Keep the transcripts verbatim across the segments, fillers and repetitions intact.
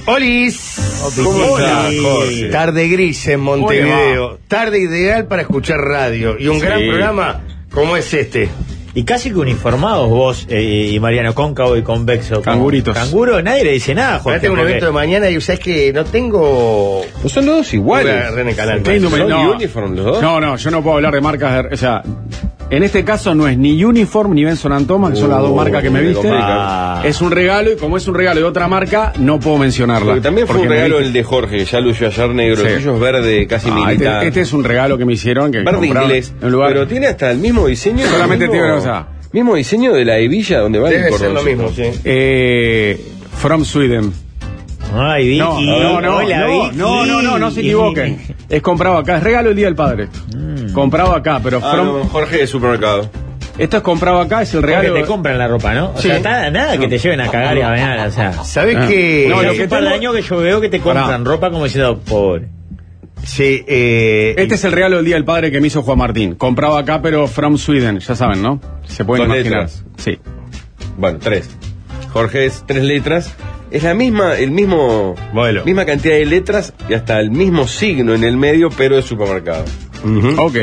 Olis. ¿Cómo estás, Jorge? Tarde gris en Montevideo. Tarde ideal para escuchar radio. Y un sí. gran programa como es este. Y casi que uniformados vos eh, y Mariano, cóncavo y convexo. Canguritos. Canguro, nadie le dice nada, Jorge. Tengo un evento de mañana y sabes que no tengo. Pues son los dos iguales. René Canal. ¿Son no, uniform los dos? No, no, yo no puedo hablar de marcas. De, o sea, en este caso no es ni Uniform ni Benson and Thomas, que uh, son las dos marcas que me viste. Ah. Es un regalo y como es un regalo de otra marca, no puedo mencionarla. Porque también fue un regalo el de Jorge, que ya lució ayer negro. Sí. El tuyo es verde, casi ah, militar. Este, este es un regalo que me hicieron. Que verde inglés. Lugar... Pero tiene hasta el mismo diseño. Solamente mismo... tiene, o sea. Mismo diseño de la hebilla donde va Debe el ser lo mismo, sí. Eh, from Sweden. Ay, Vicky. No, no, no, Hola, no, Vicky. no, no, no, no se equivoquen. Es comprado acá, es regalo el día del padre. Mm. Comprado acá, pero ah, from... no, Jorge de supermercado. Esto es comprado acá, es el regalo. Porque te compran la ropa, ¿no? O sí. sea, nada, nada que te lleven a cagar y a bañar, o sea. ¿Sabes ah. qué? No, no, lo que par de años que yo veo que te compran ropa como diciendo, pobre. Sí, eh, este y... es el regalo del día del padre que me hizo Juan Martín. Comprado acá, pero from Sweden, ya saben, ¿no? Se pueden Dos imaginar. Letras. Sí. Bueno, tres. Jorge es tres letras. Es la misma, el mismo, bueno. misma cantidad de letras y hasta el mismo signo en el medio, pero de supermercado. Uh-huh. Ok.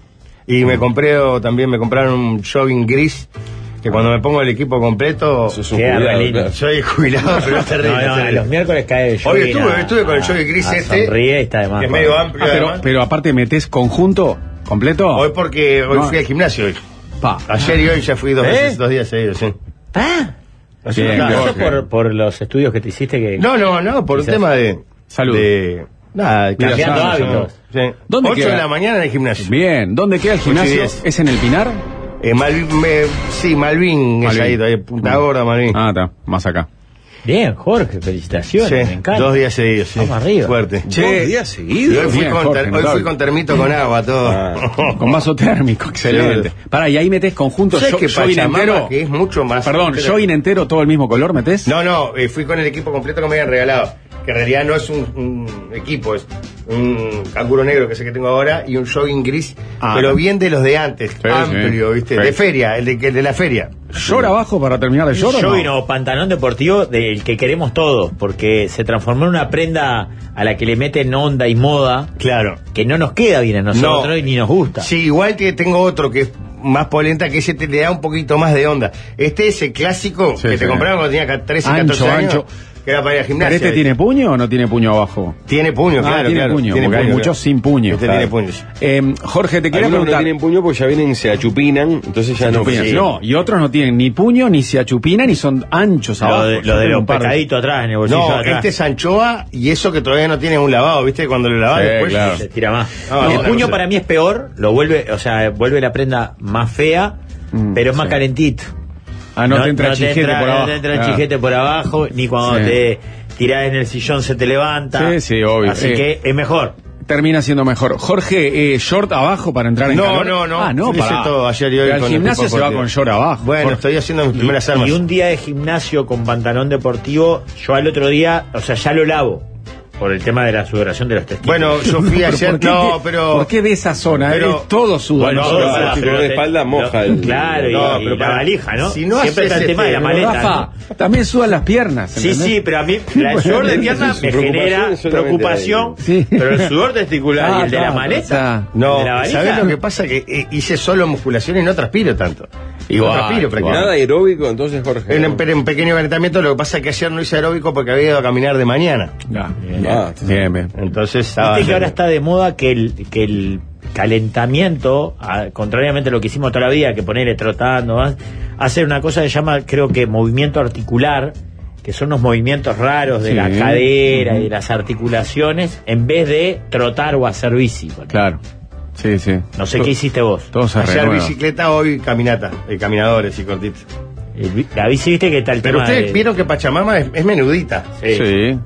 Y me compré, o también me compraron un jogging gris. Que cuando me pongo el equipo completo, sos un jubilado, claro. Soy jubilado, pero es terrible. No, no, los miércoles cae el jogging. Hoy estuve, estuve con el jogging gris a, este. Sonríe, está de más. Que es medio amplio. Ah, pero, pero aparte metés conjunto completo. Hoy porque hoy no. fui al gimnasio hoy. Pa. Ayer y hoy ya fui dos ¿Eh? veces, dos días seguidos, sí. ¿Ah? Bien, no, Jorge. ¿Eso por, por los estudios que te hiciste que... No, no, no, por un tema de... Salud. De... Nada, de cambiando cambiando hábitos. Sí. ¿Dónde ocho queda? de la mañana en el gimnasio. Bien, ¿dónde queda el gimnasio? ¿Es en el Pinar? Eh, Malvin, me, sí, Malvin, Malvin. es ahí, todavía, Punta mm. Gorda, Malvin. Ah, está, más acá. Bien, Jorge, felicitaciones, Sí, me encanta. dos días seguidos, sí. Vamos arriba. Fuerte. Che, dos días seguidos. Y hoy fui, Bien, con, Jorge, ter, hoy notable. fui con termito con agua, todo. Ah. Con vaso térmico, excelente. Sí. Pará, y ahí metés conjunto ¿Sabes yo, que jogging Pachamama, entero? que es mucho más... Perdón, entero. jogging entero, todo el mismo color metés. No, no, eh, fui con el equipo completo que me habían regalado. Que en realidad no es un, un equipo, es un canguro negro que es el que tengo ahora y un jogging gris, ah, pero no. bien de los de antes, Sí, amplio, sí. ¿viste? Sí. De feria, el de, el de la feria. ¿Short abajo para terminar de short o no? Jogging o pantalón deportivo del que queremos todos, porque se transformó en una prenda a la que le meten onda y moda, Claro. que no nos queda bien a nosotros No. y ni nos gusta. Sí, igual que tengo otro que es más polenta, que ese te le da un poquito más de onda. Este es el clásico Sí, que sí. te compraron cuando tenía trece, Ancho, catorce años. ancho. Que era para ir al ¿Pero gimnasio. este tiene puño o no tiene puño abajo? Tiene puño, Ah, claro. tiene claro. puño, Tiene porque hay puño, muchos claro. sin puño. Este Claro. tiene puños. Eh, Jorge, te quería Algunos preguntar. no tienen puño porque ya vienen, se achupinan, entonces ya Se no... achupinan. Sí. No, y otros no tienen ni puño, ni se achupinan, ni son anchos Lo abajo. de, Yo lo de tengo los un par de- pescaditos atrás en el bolsillo No, de atrás. este es anchoa y eso que todavía no tiene un lavado, ¿viste? Cuando lo lavas Sí, después... claro. Se tira más. No, el no, puño no sé. para mí es peor, lo vuelve, o sea, vuelve la prenda más fea, Mm, pero es más sí. calentito. Ah, no, te entra chijete entra, por abajo. No te entra el Ah. chijete por abajo, ni cuando Sí. te tirás en el sillón se te levanta. Sí, sí, obvio. Así Eh, que es mejor. Termina siendo mejor. Jorge, eh, short abajo para entrar en No, calor. no, no. Ah, no, Hice para. todo ayer y hoy Al con el gimnasio equipo se va deportivo. con short abajo. Bueno, Jorge. estoy haciendo mis primeras Y, armas. y un día de gimnasio con pantalón deportivo, yo al otro día, o sea, ya lo lavo. Por el tema de la sudoración de los testículos. Bueno, yo fui Pero ayer, ¿por qué no, te- pero... ¿Por qué de esa zona? pero- Es todo sudor. Bueno, No, todo pero para- para- pero pero de te- espalda moja el- Claro, y, No, y pero la para- valija, ¿no? si no Siempre está haces el tema de la este- maleta. Rafa, ¿no? también sudan las piernas. Sí, ¿entendés? sí, pero a mí la- el sudor de pierna Su me preocupación genera es solamente preocupación, ahí. Sí. pero el sudor testicular Ah, y el de la está, maleta, está. No, el de la valija, ¿sabés lo que pasa? Que eh, hice solo musculación y no transpiro tanto. Igual, no transpiro igual. prácticamente. Nada aeróbico, entonces, Jorge. En un, pe- un pequeño calentamiento, lo que pasa es que ayer no hice aeróbico porque había ido a caminar de mañana. Ya, Ah, bien, bien. Entonces estaba... Viste que ahora está de moda que el, que el calentamiento, a- contrariamente a lo que hicimos toda la vida, que ponerle trotando, más, hacer una cosa que se llama, creo que movimiento articular, que son unos movimientos raros de Sí. la cadera Ujú. y de las articulaciones, en vez de trotar o hacer bici. Claro. Sí, sí. No sé qué hiciste vos. Todo se Ayer renueva. bicicleta, hoy caminata, eh, caminadores y cortitos. El bi- La bici, viste que está el Pero tema ustedes de- vieron que Pachamama es, es menudita. Sí. Sí.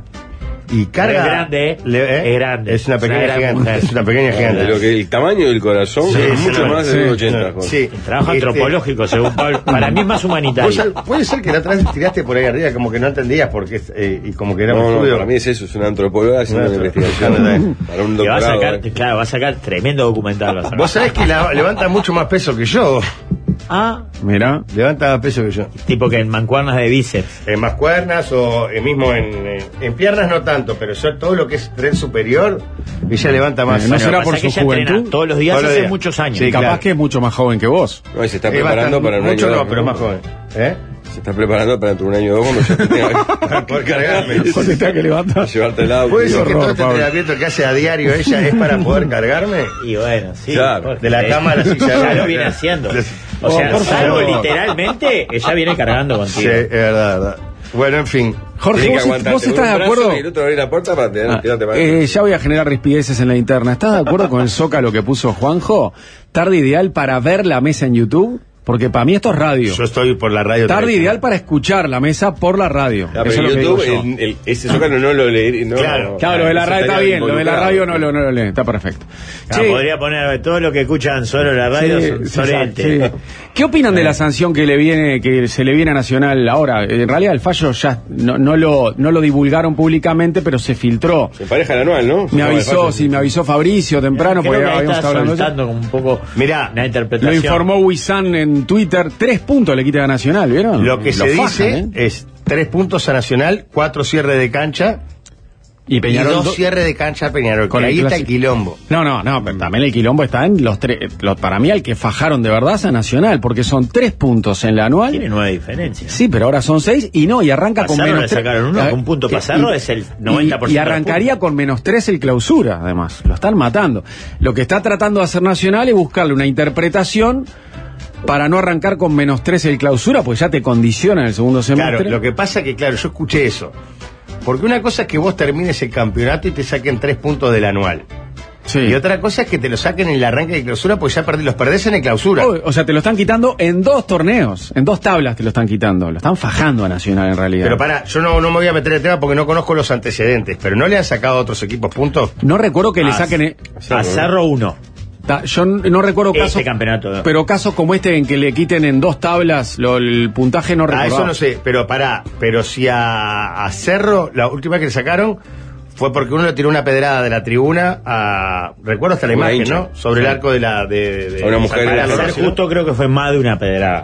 Y carga... Es grande, ¿eh? le- Es grande. Es una Es una pequeña gran gigante. mujer. Es una pequeña De gigante. lo que el tamaño del corazón Sí, es sí, mucho no, más de sí, uno ochenta, no, Jorge. sí. El trabajo Este- antropológico, según Pablo, para mí es más ¿Vos humanitario. sab- Puede ser que la otra vez tiraste por ahí arriba, como que no entendías porque es, eh, y como que era un No, no, estudio. para mí es eso, es una antropóloga haciendo No, una no, investigación para un Que va a doctorado. sacar, eh. claro, va a sacar tremendo documental. va a sacar. Vos sabés que la- levanta mucho más peso que yo. Ah, Mirá. Levanta más peso que yo. tipo que en mancuernas de bíceps. En más cuernas o eh, mismo en, en, en piernas no tanto, pero yo todo lo que es tren superior, ella levanta más. Eh, no Bueno, será pasa por que su ella entrena juventud. todos los días Todos los hace días. muchos años. Sí, Capaz claro. que es mucho más joven que vos. No, y se está Es preparando bastante- para un mucho año no, dos, pero más joven. ¿Eh? Se está preparando para dentro de un año o dos cuando yo tenga Para poder cargarme. Cuando te tenga que levantar. llevarte el auto. ¿Puede decir que horror, todo este Pablo. entrenamiento que hace a diario ella es para poder cargarme? Y bueno, sí. Claro. Jorge, De la eh, cama a la silla. Ya lo viene haciendo. O sea, Oh, por salvo favor. literalmente, ella viene cargando Sí, contigo. es verdad, verdad. Bueno, en fin. Jorge, Tenés que ¿vos, aguantarte vos con estás un de brazo acuerdo? Y el otro abrir la puerta para tener, Ah, tirarte para eh, ya voy a generar rispideces en la interna. ¿Estás de acuerdo con el Zócalo que puso Juanjo? Tarde ideal para ver la mesa en YouTube. Porque para mí esto es radio. Yo estoy por la radio. Tarde tradicional. ideal para escuchar la mesa por la radio. Ah, Eso pero es lo que YouTube, digo yo. el, el, ese Zócalo no lo leí. No, Claro. Claro, lo de la eso radio está estaría bien, lo de la involucrado. radio no lo, no lo lee, está perfecto. Ah, Che, podría poner todo lo que escuchan solo en la radio sí, son sí, sorete. sí. ¿Qué opinan de la sanción que le viene, que se le viene a Nacional ahora? En realidad el fallo ya no, no lo, no lo divulgaron públicamente, pero se filtró. Se pareja el anual, ¿no? Me avisó, sí, me avisó Fabricio temprano, Creo porque que ahí habíamos está estado hablando de eso. soltando como un poco Mirá, una Lo interpretación. informó Wisan en Twitter, tres puntos le quita a Nacional, ¿vieron? Lo que se fajan, dice ¿eh? es tres puntos a Nacional, cuatro cierres de cancha Y y Peñarol dos do- cierres de cancha a Peñarol. Con Que el ahí está el clásico. quilombo. No, no, no, pero también el quilombo está en los tres. Los, para mí, el que fajaron de verdad es a Nacional, porque son tres puntos en la anual. Tiene nueve diferencias. Sí, pero ahora son seis y no, y arranca con Pazarro menos le tres. sacaron uno, Ah, con un punto y- Pazarro y- es el noventa por ciento Y, y del arrancaría punto. con menos tres el clausura, además. Lo están matando. Lo que está tratando de hacer Nacional es buscarle una interpretación para no arrancar con menos tres el clausura, pues ya te condiciona en el segundo semestre. Claro, lo que pasa que, claro, yo escuché eso. Porque una cosa es que vos termines el campeonato y te saquen tres puntos del anual. Sí. Y otra cosa es que te lo saquen en el arranque de clausura porque ya perdí, los perdés en el clausura. O, o sea, te lo están quitando en dos torneos, en dos tablas te lo están quitando. Lo están fajando a Nacional en realidad. Pero para, yo no, no me voy a meter en el tema porque no conozco los antecedentes, pero ¿no le han sacado a otros equipos puntos? No recuerdo que le Ah, saquen... eh, Pazarro uno. ta- Yo n- no recuerdo Este casos... campeonato, ¿no? Pero casos como este en que le quiten en dos tablas lo- el puntaje no recuerdo. Ah, eso no sé, pero pará, pero si a, a Cerro, la última que le sacaron fue porque uno le tiró una pedrada de la tribuna a, recuerdo hasta la Una imagen, hincha. ¿no? Sobre Sí. el arco de la, de, de- A una mujer San en la Carlos, Para Para ser ¿no? justo, creo que fue más de una pedrada.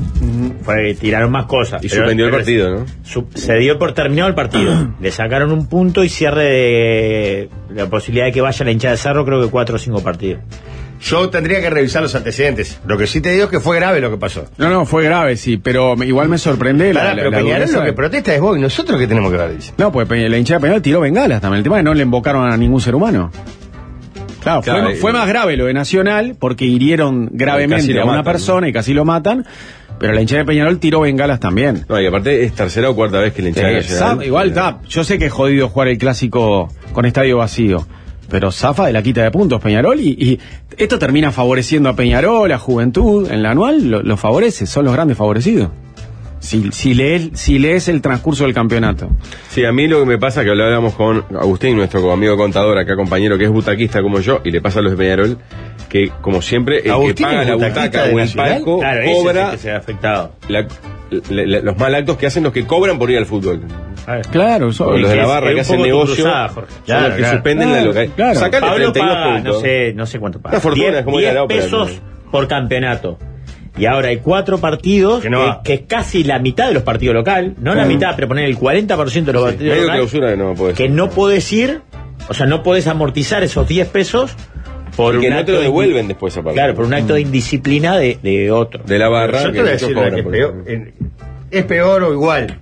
Fue, tiraron más cosas. Y pero- suspendió el pero partido, ¿no? su- se dio por terminado el partido. Le sacaron un punto y cierre de la posibilidad de que vaya la hinchada de Cerro, creo que cuatro o cinco partidos. Yo tendría que revisar los antecedentes. Lo que sí te digo es que fue grave lo que pasó. No, no, fue grave, sí, pero me- igual me sorprende la, Pará, la- pero la Peñarol dureza lo que de- protesta es vos y nosotros que tenemos que ver, dice. No, pues Peña- la hinchada de Peñarol tiró bengalas también. El tema es que no le invocaron a ningún ser humano. Claro, Claro, fue, y- fue más grave lo de Nacional porque hirieron Casi gravemente lo a una matan, persona y casi lo matan, pero la hinchada de Peñarol tiró bengalas también. No, y aparte es tercera o cuarta vez que le hinchada Eh, Nacional. Zaf- igual, está, yo sé que es jodido jugar el clásico con estadio vacío, pero zafa de la quita de puntos Peñarol y, y esto termina favoreciendo a Peñarol, a Juventud, en la anual lo, lo favorece, son los grandes favorecidos. Si, si, lees, si lees el transcurso del campeonato. Sí, a mí lo que me pasa que hablábamos con Agustín, nuestro amigo contador, acá compañero que es butaquista como yo, y le pasa a los de Peñarol, que como siempre, el Agustín que paga es la butaquista butaca de o el Nacional. palco Claro, ese es el cobra que se ha afectado. la- la- la- los mal actos que hacen los que cobran por ir al fútbol. Claro, eso, Porque los de la es- barra es que un hacen poco tu negocio cruzada, Jorge. son Claro, los que claro. suspenden la Claro, local. claro. Sacale Pablo treinta y dos paga, puntos. no sé, no sé cuánto paga. Una fortuna, diez es como ir a la ópera, pesos ¿no? por campeonato. Y ahora hay cuatro partidos, Que no que, va. que es casi la mitad de los partidos local, no la Claro. mitad, pero poner el cuarenta por ciento de los partidos Medio local, clausura que no puede que ser. no podés ir, o sea, no podés amortizar esos diez pesos por Porque un no acto te lo de- devuelven después aparte. Claro, por un acto de indisciplina de, de otro. De la barra. Yo te que voy a muchos decir la que cobran es por peor, eso. en- es peor o igual.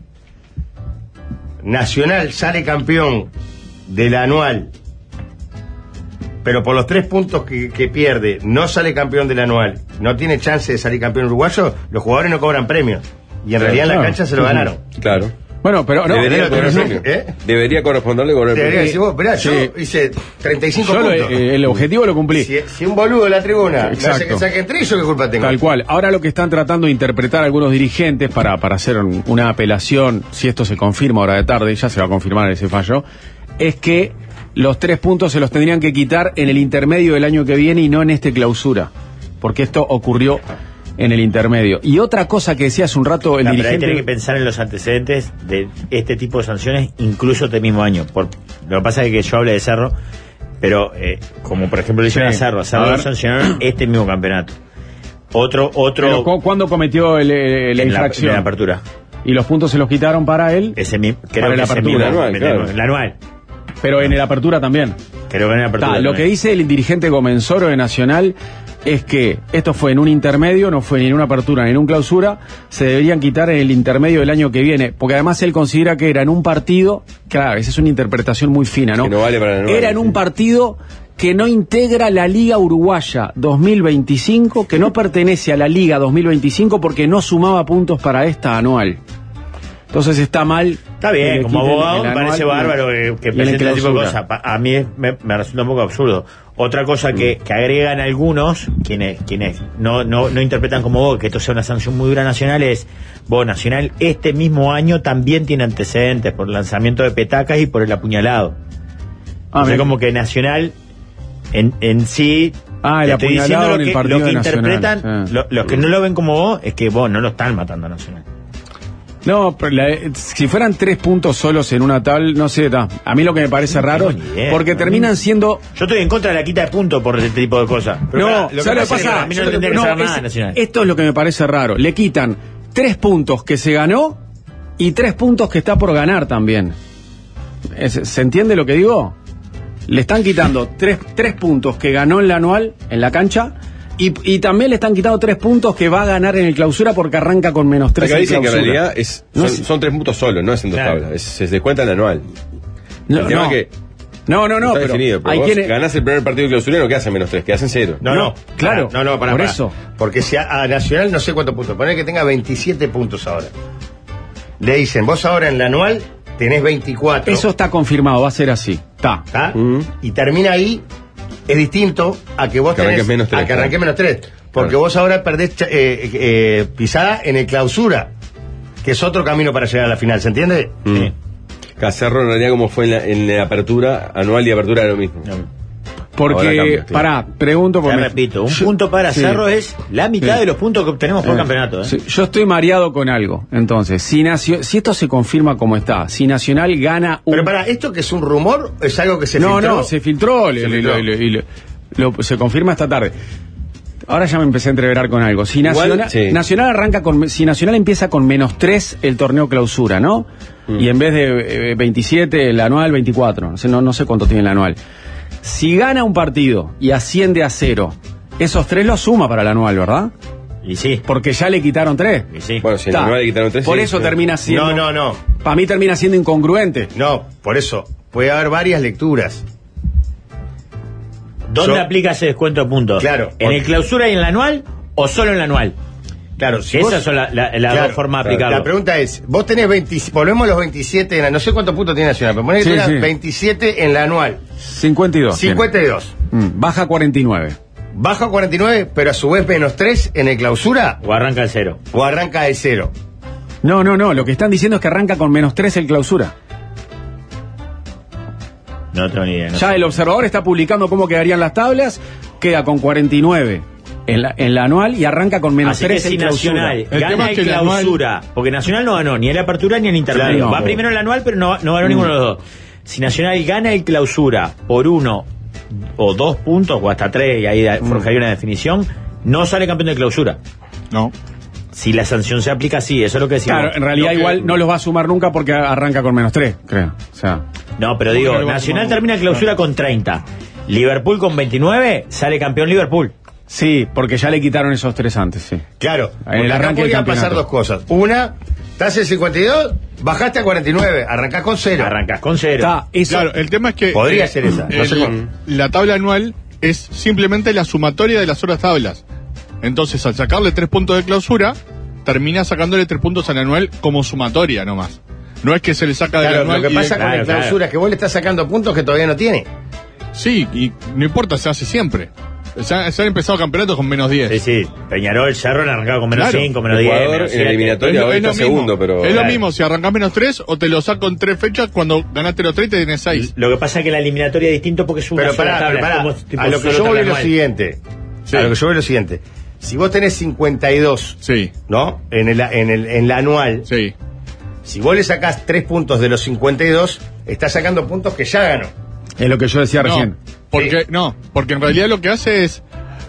Nacional sale campeón del anual, pero por los tres puntos que, que pierde, no sale campeón del anual, no tiene chance de salir campeón uruguayo, los jugadores no cobran premios. Y en Claro, realidad en la claro. cancha se lo Sí, sí. ganaron. Claro. Bueno, pero no, Debería, pero- cobrar pero- premio. ¿eh? Debería corresponderle cobrar Debería premio. decir vos, esperá, Sí. yo hice treinta y cinco yo lo- puntos. eh, el objetivo lo cumplí. Si, si un boludo de la tribuna me Exacto. hace que saquen tres, ¿yo qué culpa tengo? Tal cual. Ahora lo que están tratando de interpretar algunos dirigentes para, para hacer un- una apelación, si esto se confirma ahora de tarde, ya se va a confirmar ese fallo, es que los tres puntos se los tendrían que quitar en el intermedio del año que viene y no en este clausura. Porque esto ocurrió en el intermedio. Y otra cosa que decía hace un rato el No, pero ahí dirigente... tenés que pensar en los antecedentes de este tipo de sanciones, incluso este mismo año. Por, lo que pasa es que yo hablé de Cerro, pero eh, como por ejemplo le hicieron Sí. a Cerro, a Cerro A lo ver. sancionaron este mismo campeonato. Otro, otro. Pero, ¿cu- ¿Cuándo cometió el, el- la en la, infracción? en la apertura. Y los puntos se los quitaron para él, Ese mi- creo Para que la ese apertura. mismo- Anual, el- claro. el anual. pero en el apertura también. Creo que en la apertura. Ta, lo también. que dice el dirigente Gomenzoro de Nacional es que esto fue en un intermedio, no fue ni en una apertura ni en un clausura, se deberían quitar en el intermedio del año que viene, porque además él considera que era en un partido, claro, esa es una interpretación muy fina, ¿no? Que no vale para la anual, Era en un sí. partido que no integra la Liga Uruguaya dos mil veinticinco, que no pertenece a la Liga dos mil veinticinco porque no sumaba puntos para esta anual. Entonces está mal. Está que bien, le como quiten abogado el me anual parece y- bárbaro que, que y en presente este tipo de clausura. cosas. Pa- A mí me, me resulta un poco absurdo. Otra cosa que, que agregan algunos, quienes quienes no, no, no interpretan como vos, que esto sea una sanción muy dura Nacional, es, vos, Nacional este mismo año también tiene antecedentes por el lanzamiento de petacas y por el apuñalado. Ah, o sea, bien. como que Nacional en, en sí... Ah, el te estoy diciendo apuñalado lo en el que, partido lo que de Nacional, interpretan, sí. lo- los que no lo ven como vos, es que vos no lo están matando a Nacional. No, pero la- si fueran tres puntos solos en una tabla, no sé, ta. A mí lo que me parece No raro, tengo ni idea, porque ¿no? terminan siendo... Yo estoy en contra de la quita de puntos por este tipo de cosas. Pero No, pará, lo que ¿sabes lo que pasa es que pasa? a mí no Yo tendría que no, saber nada es- Nacional. Esto es lo que me parece raro. Le quitan tres puntos que se ganó y tres puntos que está por ganar también. Es- ¿Se entiende lo que digo? Le están quitando tres, tres puntos que ganó en la anual, en la cancha, y, y también le están quitando tres puntos que va a ganar en el clausura porque arranca con menos tres Acá en dicen que en clausura. realidad es, No son, es- son tres puntos solos, no es en dos Claro. tablas. Es- se descuenta el anual. No, el tema no. es que no, no, no, está pero definido. Pero hay vos quienes... ganás el primer partido clausurero, ¿qué hacen menos tres? Que hacen cero. No, no, No, claro, No, no, para por eso. Porque si a, a Nacional no sé cuántos puntos, poner que tenga veintisiete puntos ahora. Le dicen, vos ahora en la anual tenés veinticuatro. Eso está confirmado, va a ser así. Está. ¿tá? Mm. Y termina ahí, es distinto a que vos Que tenés- arranques menos tres, a que arranques claro. menos tres. Porque Claro. vos ahora perdés cha- eh, eh, pisada en el clausura, que es otro camino para llegar a la final, ¿se entiende? Mm. Sí. Cacerro en realidad como fue en la, en la apertura, anual y apertura era lo mismo. Ahora Porque, cambia, sí. pará, pregunto Te porque... me- repito, un yo- punto para sí. Cerro es la mitad Sí. de los puntos que obtenemos por Eh, campeonato. ¿eh? sí, yo estoy mareado con algo. Entonces, si, Nacio- si esto se confirma como está, si Nacional gana un... Pero para, ¿esto que es un rumor es algo que se no, filtró? no, se filtró, le- Se le- filtró. le- le- le- lo- se confirma esta tarde. Ahora ya me empecé a entreverar con algo. Si Igual, Nacional, sí. Nacional arranca con, si Nacional empieza con menos tres el torneo clausura, ¿no? Mm. Y en vez de eh, veintisiete el anual veinticuatro, no sé, no, no sé cuánto tiene el anual. Si gana un partido y asciende a cero, esos tres los suma para el anual, ¿verdad? Y sí, Porque ya le quitaron tres. y sí. Bueno, si en el Ta. anual le quitaron tres, Por sí, eso sí. termina siendo. No, no, no. Para mí termina siendo incongruente. No, por eso. Puede haber varias lecturas. ¿Dónde Yo- aplica ese descuento de puntos? Claro, ¿En porque- el clausura y en el anual o solo en el anual? Claro, si Esas vos- son la- la- las Claro, dos formas de claro. aplicarlo. La pregunta es, vos tenés veinte, volvemos a los veintisiete, en la, no sé cuántos puntos tiene Nacional, pero ponés que Sí, tengas sí. veintisiete en la anual, cincuenta y dos. cincuenta y dos. tiene. Mm, baja cuarenta y nueve. Baja a cuarenta y nueve, pero a su vez menos tres en el clausura, O arranca el cero. o arranca de cero. No, no, no. Lo que están diciendo es que arranca con menos tres el clausura. No tengo ni idea. no Ya sé. el observador está publicando cómo quedarían las tablas. Queda con cuarenta y nueve en la, en la anual y arranca con menos Así que tres si en clausura. Nacional El tema gana es el que el anual- clausura, porque Nacional no ganó ni en la apertura ni en el intermedio. Claro, no, Va pero- primero el anual, pero no, no ganó Mm. ninguno de los dos. Si Nacional gana el clausura por uno o dos puntos, o hasta tres, y ahí da- Mm. forjaría una definición, no sale campeón de clausura. No. Si la sanción se aplica así, eso es lo que decimos. Claro, en realidad Lo que- igual no los va a sumar nunca porque arranca con menos tres, creo. O sea, No, pero ¿Cómo digo, que no le va a Nacional sumar? termina clausura con treinta. Liverpool con veintinueve, sale campeón Liverpool. sí, porque ya le quitaron esos tres antes, sí. Claro, En porque el acá arranque del podían pasar campeonato. dos cosas. Una, estás en cincuenta y dos, bajaste a cuarenta y nueve, arrancás con cero. Arrancas con cero. Está, eso. Claro, el tema es que. Podría eh, ser esa, no el- sé cómo. La tabla anual es simplemente la sumatoria de las otras tablas. Entonces, al sacarle tres puntos de clausura, termina sacándole tres puntos al anual como sumatoria nomás. No es que se le saca del Claro, anual. lo que y pasa de- con la Claro, claro. clausura es que vos le estás sacando puntos que todavía no tiene. Sí, y no importa, se hace siempre. Se, han- se han empezado campeonatos con menos diez. Sí, sí. Peñarol, Cerro han arrancado con menos Claro. cinco, menos diez. Ecuador menos en la siete. eliminatoria Es lo- hoy es lo está mismo. segundo, pero. Es lo Claro. mismo si arrancás menos tres o te lo saco en tres fechas cuando ganaste los tres y te tenés seis. Lo que pasa es que la eliminatoria es distinto porque es una Pero sola pará, tabla, pero pará, es como tipo a lo que solo yo voy tabla es lo anual. siguiente. Sí. A lo que yo voy es lo siguiente. Si vos tenés cincuenta y dos, Sí, ¿no? En el, en el, en la anual, sí. si vos le sacás tres puntos de los cincuenta y dos, estás sacando puntos que ya ganó. Es lo que yo decía No, recién. porque, no, porque en realidad lo que hace es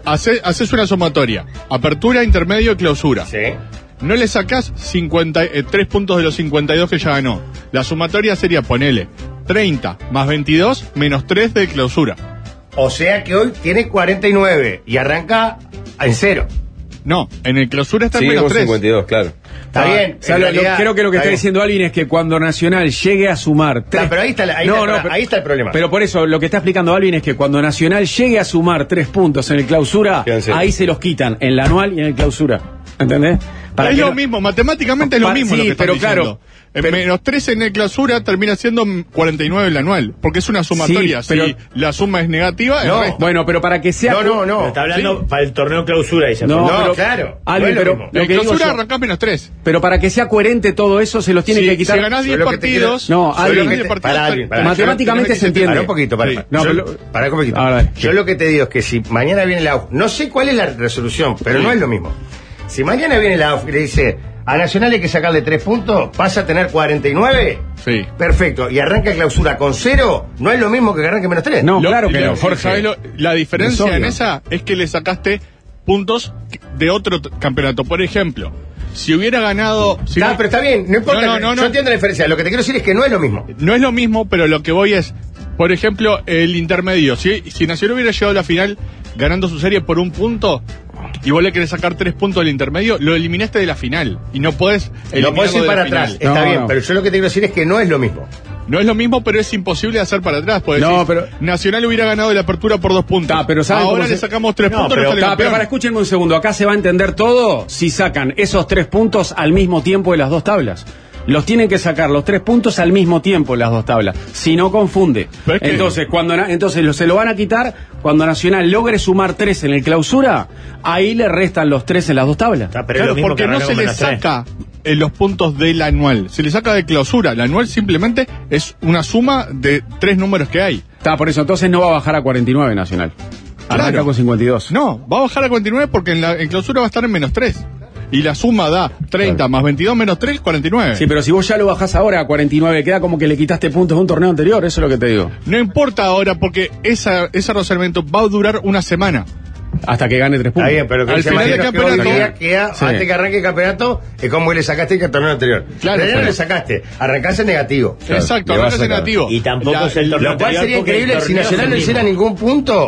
hace, haces una sumatoria. Apertura, intermedio y clausura. Sí. No le sacás cincuenta, eh, tres puntos de los cincuenta y dos que ya ganó. La sumatoria sería, ponele, treinta más veintidós menos tres de clausura. O sea que hoy tiene cuarenta y nueve y arranca en cero. No, en el clausura está en Sigue menos con tres. cincuenta y dos, claro. Está Ah, bien. o sea, en lo- lo- realidad, creo que lo que está, bien. diciendo Alvin es que cuando Nacional llegue a sumar tres... No, pero ahí está, la- ahí está el pro- ahí está el problema. Pero por eso, lo que está explicando Alvin es que cuando Nacional llegue a sumar tres puntos en el clausura, Quedan cero. ahí se los quitan, en la anual y en el clausura. ¿Entendés? es que lo no- mismo, matemáticamente es lo Pa- mismo sí, lo que están pero diciendo. claro, En pero- menos tres en el clausura termina siendo cuarenta y nueve en la anual, porque es una sumatoria. Sí, pero- si la suma es negativa, No. el resto. Bueno, pero para que sea... No, no, Pero no. está hablando Sí. para el torneo clausura y se No, fue. No, pero- claro. Alvin, no es lo pero- mismo. lo En que digo clausura yo- arrancás menos tres. Pero para que sea coherente todo eso, se los tiene Si, que quitar... si ganás Yo diez lo que te quiero- partidos, No, si Alvin, ganás que diez te- partidos, para, Alvin, para. Matemáticamente tenés se que entiende. Pará un poquito, pará. Sí. pará. No, Yo- pero- pará un poquito. A ver. Yo lo que te digo es que si mañana viene la U F, no sé cuál es la resolución, pero no es lo mismo. Si mañana viene la U F y le dice, a Nacional hay que sacarle tres puntos, pasa a tener cuarenta y nueve, Sí. perfecto, y arranca clausura con cero, no es lo mismo que arranque menos tres. No, Lo- claro que lo- no, Jorge. ¿sabés lo- la diferencia Es obvio. en esa es que le sacaste puntos de otro t- campeonato. Por ejemplo, si hubiera ganado... si Está, no- pero está bien, no importa, No, no, no, yo no. entiendo la diferencia, lo que te quiero decir es que no es lo mismo. No es lo mismo, pero lo que voy es, por ejemplo, el intermedio. Si, si Nacional hubiera llegado a la final ganando su serie por un punto y vos le querés sacar tres puntos del intermedio, lo eliminaste de la final y no podés No eliminarlo puedes ir de la para final. atrás, está No, bien, no. pero yo lo que te quiero decir es que no es lo mismo. No es lo mismo, pero es imposible hacer para atrás. Porque No, decís, pero- Nacional hubiera ganado la apertura por dos puntos. Ta, pero ¿saben ahora cómo le se- sacamos tres No, puntos, pero- no sale Ta, pero campeón. para, escúchenme un segundo, acá se va a entender todo si sacan esos tres puntos al mismo tiempo de las dos tablas. Los tienen que sacar los tres puntos al mismo tiempo en las dos tablas. Si no confunde. Pero es que- Entonces, cuando na- entonces lo- se lo van a quitar cuando Nacional logre sumar tres en el clausura, ahí le restan los tres en las dos tablas. Está, pero es Claro, lo mismo porque que no arrancó se con le menos tres. saca en los puntos del anual, se le saca de clausura. La anual simplemente es una suma de tres números que hay. Está, por eso entonces no va a bajar a cuarenta y nueve Nacional. Arranca Claro. con cincuenta y dos. No, va a bajar a cuarenta y nueve porque en, la, en clausura va a estar en menos tres. Y la suma da treinta más veintidós menos tres, cuarenta y nueve. Sí, pero si vos ya lo bajás ahora a cuarenta y nueve, queda como que le quitaste puntos de un torneo anterior, eso es lo que te digo. No importa ahora porque esa, ese razonamiento va a durar una semana. Hasta que gane tres Está puntos. bien, pero que Al dice final Mariano del que vos campeonato- querías que Sí. antes que arranque el campeonato es como que le sacaste el torneo anterior. Claro, pero ya no pero- le sacaste, arrancaste en negativo. Claro, Exacto, le va a ahora es sacar. negativo. Y tampoco La- es el torneo Lo cual anterior sería porque el increíble si torneo Nacional es no el hiciera mismo. ningún punto.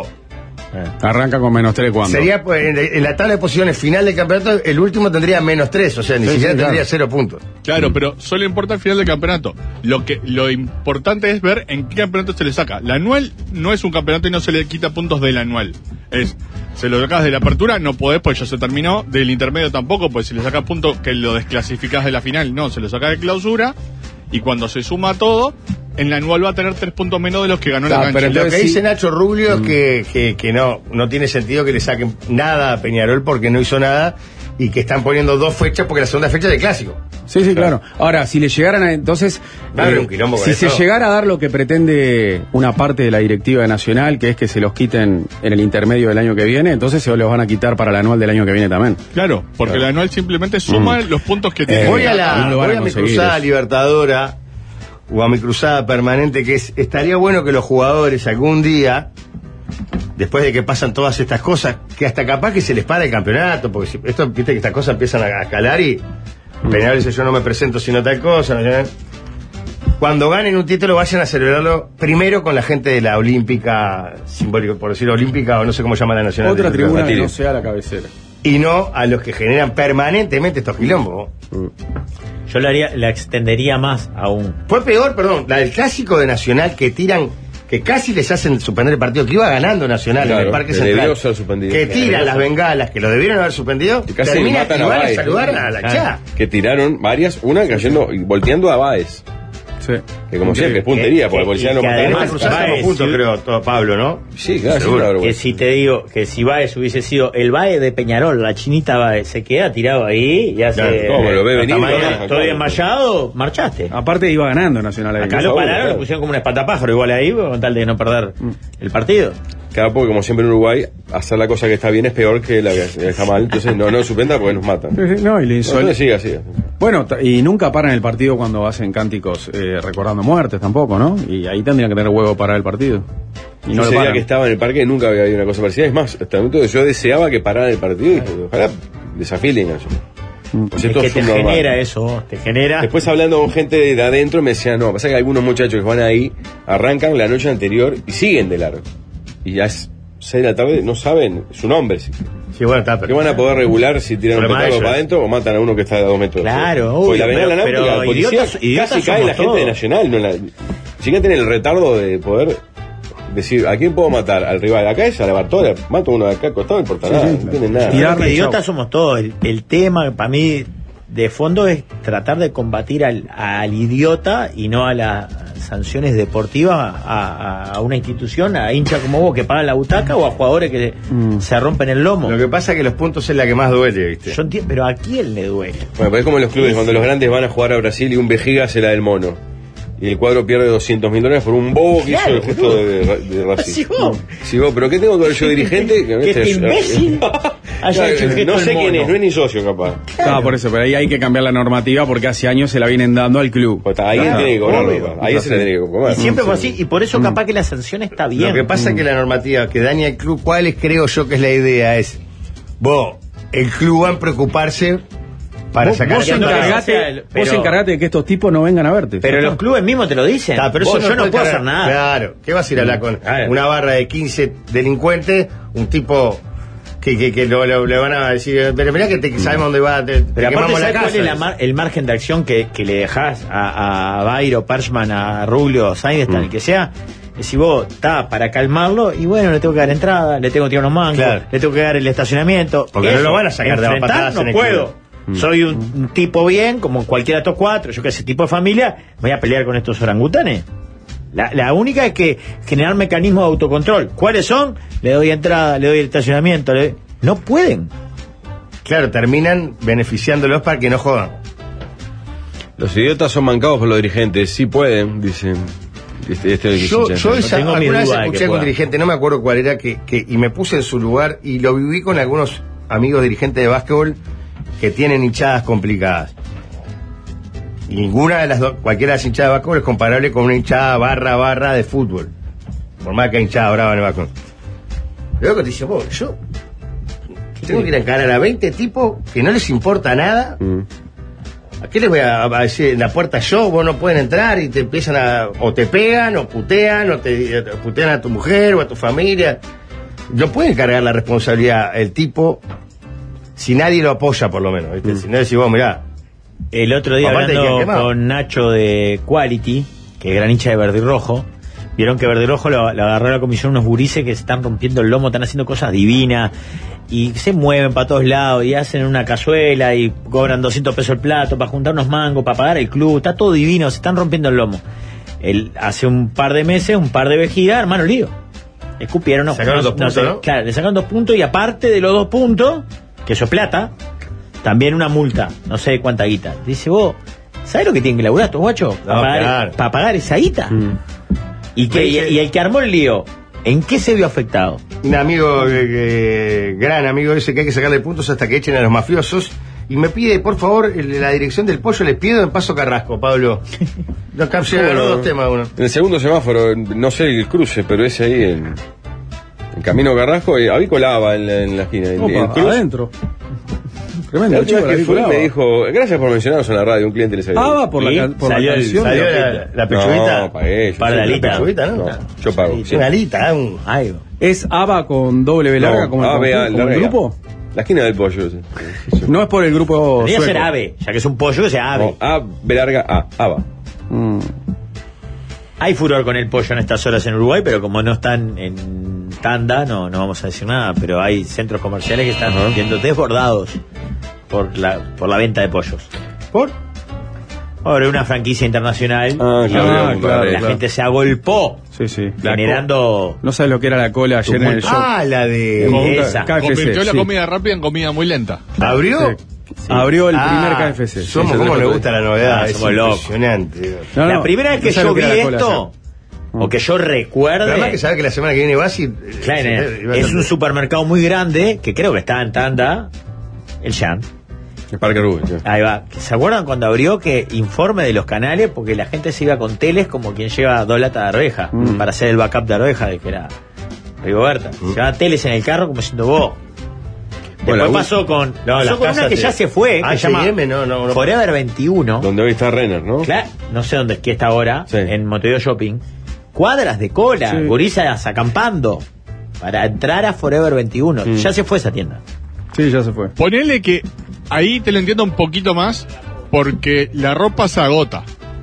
Arranca con menos tres cuando. Sería pues, en, en la tabla de posiciones final del campeonato, el último tendría menos tres, o sea, ni Sí, siquiera sí, tendría claro. cero puntos. Claro, pero solo importa el final del campeonato. Lo que lo importante es ver en qué campeonato se le saca. La anual no es un campeonato y no se le quita puntos del anual. Es, se lo sacas de la apertura, no podés, pues ya se terminó. Del intermedio tampoco, pues si le sacas puntos que lo desclasificás de la final, no, se lo sacás de clausura. Y cuando se suma todo, en la anual va a tener tres puntos menos de los que ganó en Ah, la cancha. pero Lo entonces que sí. dice Nacho Rubio es que, que, que no, no tiene sentido que le saquen nada a Peñarol porque no hizo nada y que están poniendo dos fechas porque la segunda fecha es de clásico. Sí, sí, claro. Ahora, si le llegaran a, entonces, Va a haber eh, un quilombo con si eso. se llegara a dar lo que pretende una parte de la directiva de Nacional, que es que se los quiten en el intermedio del año que viene, entonces se los van a quitar para el anual del año que viene también. Claro, porque la anual simplemente suma los puntos que tiene. Eh, Voy a, no la, lo van voy a a mi conseguir cruzada eso. libertadora o a mi cruzada permanente, que es, estaría bueno que los jugadores algún día, después de que pasan todas estas cosas, que hasta capaz que se les para el campeonato, porque si, esto, viste que estas cosas empiezan a, a escalar y Peñarol dice yo no me presento sino tal cosa, ¿no? Cuando ganen un título vayan a celebrarlo primero con la gente de la Olímpica, simbólico por decir Olímpica o no sé cómo llama la Nacional. Otra de- tribuna que Batir. no sea la cabecera. Y no a los que generan permanentemente estos quilombos. Yo la, haría, la extendería más aún. Fue peor, perdón, la del clásico de Nacional que tiran, que casi les hacen suspender el partido, que iba ganando Nacional en Claro, el Parque que Central. debió ser suspendido. Que Que tiran debió las ser. bengalas, que lo debieron haber suspendido, Y casi termina matan y a van a Baez. saludar a la Claro. Chá. Que tiraron varias, una cayendo y volteando a Baez. Sí. Que como siempre, es puntería, porque el policía no que mata a En esta además- nadie. cruzada estamos Baez, juntos, sí. creo, todo, Pablo, ¿no? Sí, claro, Seguro. sí, claro, Que si te digo que si Baez hubiese sido el Baez de Peñarol, la chinita Baez, se queda tirado ahí y hace. Claro, ¿cómo lo ve hasta venir? mañana, Claro, Estoy claro. enmayado, marchaste. Aparte iba ganando Nacional ahí. Acá por lo favor, pararon, claro. lo pusieron como un espantapájaro igual ahí, con tal de no perder el partido. Claro, porque como siempre en Uruguay, hacer la cosa que está bien es peor que la que está mal. Entonces no, no suspenda porque nos matan. Sí, sí, No, y le insol- Entonces siga, siga. Bueno, t- y nunca paran el partido cuando hacen cánticos eh, recordando muertes tampoco, ¿no? Y ahí tendrían que tener huevo para el partido. Y Yo no lo ese día paran. que estaba en el parque nunca había habido una cosa parecida. Es más, hasta el momento que yo deseaba que parara el partido y dije, ojalá desafilen a eso. Pues Es esto que es te un normal. genera eso, te genera. Después hablando con gente de adentro me decían, no, pasa que algunos muchachos que van ahí arrancan la noche anterior y siguen de largo. Y ya es seis de la tarde, no saben su nombre. Si, Sí, bueno, está, ¿Qué pero. van a poder regular si tiran un Problema de petardo ellos. para adentro o matan a uno que está a dos metros? Claro, Porque obvio, la bengala pero- náutica, pero la policía, idiotas- idiotas casi cae somos la gente todos. de Nacional. No la, si que tienen el retardo de poder decir, ¿a quién puedo matar? Al rival. Acá es a la Bartola, mato uno de acá acostado, no importa nada, no tienen nada. Creo Tirarle que y idiotas chau. somos todos. El, el tema, para mí, de fondo es tratar de combatir al, al idiota y no a las sanciones deportivas a, a- a una institución, a hinchas como vos que pagan la butaca o a jugadores que Mm. se rompen el lomo. Lo que pasa es que los puntos es la que más duele, ¿viste? Yo entiendo, pero ¿a quién le duele? Bueno, pero es como en los clubes, cuando los grandes van a jugar a Brasil y un vejiga hace la del mono. Y el cuadro pierde doscientos mil dólares por un bobo que Claro, hizo el gesto boludo. de, de, de racismo. Sí, vos. Sí, vos, pero ¿qué tengo que ver yo dirigente? Que este imbécil haya hecho el gesto No del sé quién mono. es, no es ni socio capaz. No, por eso, pero ahí hay que cambiar la normativa porque hace años se la vienen dando al club. Pues está, alguien Claro, tiene que cobrarlo. obvio. capaz. Ahí se le tiene que cobrar. Y siempre fue así, y por Mm. eso capaz que la sanción está bien. Lo que pasa es que la normativa que daña el club, ¿cuál es, creo yo que es la idea? Es, vos, el club va a preocuparse para Vos, sacar vos Ya no encargate, o sea, el- vos pero- encargate de que estos tipos no vengan a verte. Pero los clubes mismos te lo dicen. Ah, pero Vos, eso yo no puede puedo cargar- hacer nada. Claro, ¿qué vas a ir a hablar con Claro. una barra de quince delincuentes? Un tipo que, que, que lo- lo- le van a decir, pero mirá que te, sabemos dónde va, te, te Pero aparte, quemamos la ¿sabes cuál casa. es la mar- el margen de acción que, que le dejás a, a Bairo, Perchman, a Rubio, Sainzstein, el que sea? Es si vos está para calmarlo, y bueno, le tengo que dar entrada, le tengo que tirar unos mangos, Claro. le tengo que dar el estacionamiento. Porque no lo van a sacar de a enfrentar, patadas no en el puedo. club. Soy un, un tipo bien, como cualquiera de estos cuatro, yo que sé, tipo de familia, voy a pelear con estos orangutanes. La, la única es que generar mecanismos de autocontrol. ¿Cuáles son? Le doy entrada, le doy el estacionamiento. le- No pueden. Claro, terminan beneficiándolos para que no jodan. Los idiotas son mancados por los dirigentes. Sí pueden, dicen. Este, este Yo, yo esa- tengo mis alguna vez dudas de que escuché a un pueda. dirigente, no me acuerdo cuál era, que, que y me puse en su lugar y lo viví con algunos amigos dirigentes de básquetbol que tienen hinchadas complicadas. Y ninguna de las dos, cualquiera de las hinchadas de básquetbol es comparable con una hinchada barra barra de fútbol. Por más que hay hinchada brava en el básquetbol. Luego te dice, vos, yo tengo que ir a encarar a veinte tipos que no les importa nada. Mm. ¿A qué les voy a, a decir en la puerta yo? Vos no pueden entrar y te empiezan a. O te pegan, o putean, o te, te putean a tu mujer o a tu familia. No pueden cargar la responsabilidad el tipo si nadie lo apoya, por lo menos. ¿viste? Mm. Si no decís vos, mirá. El otro día Aparte de que hablando quemado. con Nacho de Quality, que es gran hincha de Verde y Rojo, vieron que Verde y Rojo lo, lo agarró a la comisión unos gurises que se están rompiendo el lomo, están haciendo cosas divinas y se mueven para todos lados y hacen una cazuela y cobran doscientos pesos el plato para juntar unos mangos, para pagar el club, está todo divino, se están rompiendo el lomo. El, hace un par de meses, un par de vejigas, hermano, lío. Escupieron, no, Sacaron no- dos no puntos, sé, ¿no? Claro, le sacaron dos puntos y aparte de los dos puntos, que eso es plata, también una multa, no sé de cuánta guita. Dice vos, ¿sabes lo que tienen que laburar estos guachos? Para No, pagar, claro. pa' pagar esa guita. ¿Y, que, y, y el que armó el lío, ¿en qué se vio afectado? Un amigo, que- que- gran amigo, dice que hay que sacarle puntos hasta que echen a los mafiosos. Y me pide, por favor, el- la dirección del pollo, le pido en Paso Carrasco, Pablo. Los capciones, Bueno, dos temas uno. En el segundo semáforo, no sé el cruce, pero ese ahí en, en Camino Carrasco, eh, habí colaba en la, en la esquina. En- en Opa, cruce. adentro. La Tremendo, última chico, vez la que fui vinculaba. me dijo, gracias por mencionarnos en la radio, un cliente les había Ah, dicho. va por ¿Sí? la, ca- por Salió la el- canción. Salió de- la, la pechuguita. No, pagué yo. Para la sí, alita. La pechuguita, ¿no? No, yo pago. Sí, sí. una alita, ¿eh? un... Ay, ¿Es ABA con doble larga No, como el, A, B, A, conjunto, como el larga. grupo? La esquina del pollo. sí. Sí, sí. No es por el grupo debería sueco. ser ave, ya que es un pollo que sea ave. No, A, B larga, A, ABA. Mm. Hay furor con el pollo en estas horas en Uruguay, pero como no están en tanda, no, no vamos a decir nada, pero hay centros comerciales que están Ajá. siendo desbordados por la, por la venta de pollos. ¿Por? Ahora, una franquicia internacional, Ah, y claro, la claro, gente claro. se agolpó, Sí, sí. La generando... co- No sabes lo que era la cola ayer en el show. Ah, la de... Con esa. K F C, Convirtió la sí. comida rápida en comida muy lenta. ¿Abrió? Sí. Abrió el Ah, primer K F C. Somos, Sí, ¿cómo sí, le sí. gusta la novedad? Ah, es somos locos. impresionante. No, la no, primera vez que no sabes yo lo vi era la cola esto, o que yo recuerde... Pero además que sabe que la semana que viene vas y... Claro, eh, iba a es estar- un supermercado muy grande que creo que está en tanda, el Shan. El Parque Rubio. Sí. Ahí va. ¿Se acuerdan cuando abrió que informe de los canales? Porque la gente se iba con teles como quien lleva dos latas de arveja Mm. para hacer el backup de arveja, de que era Rigoberta. Mm. Llevaba teles en el carro como diciendo vos. Bueno, Después la- pasó con, No, pasó las con una casas que de- ya se fue, que Ah, se llama H y M, no, no, no. Forever veintiuno. Donde hoy está Renner, ¿no? Claro, no sé dónde es que está ahora, Sí. en Montevideo Shopping. Cuadras de cola, Sí. gurisas acampando para entrar a Forever veintiuno. Mm. Ya se fue esa tienda. Sí, ya se fue. Ponele que ahí te lo entiendo un poquito más porque la ropa se agota.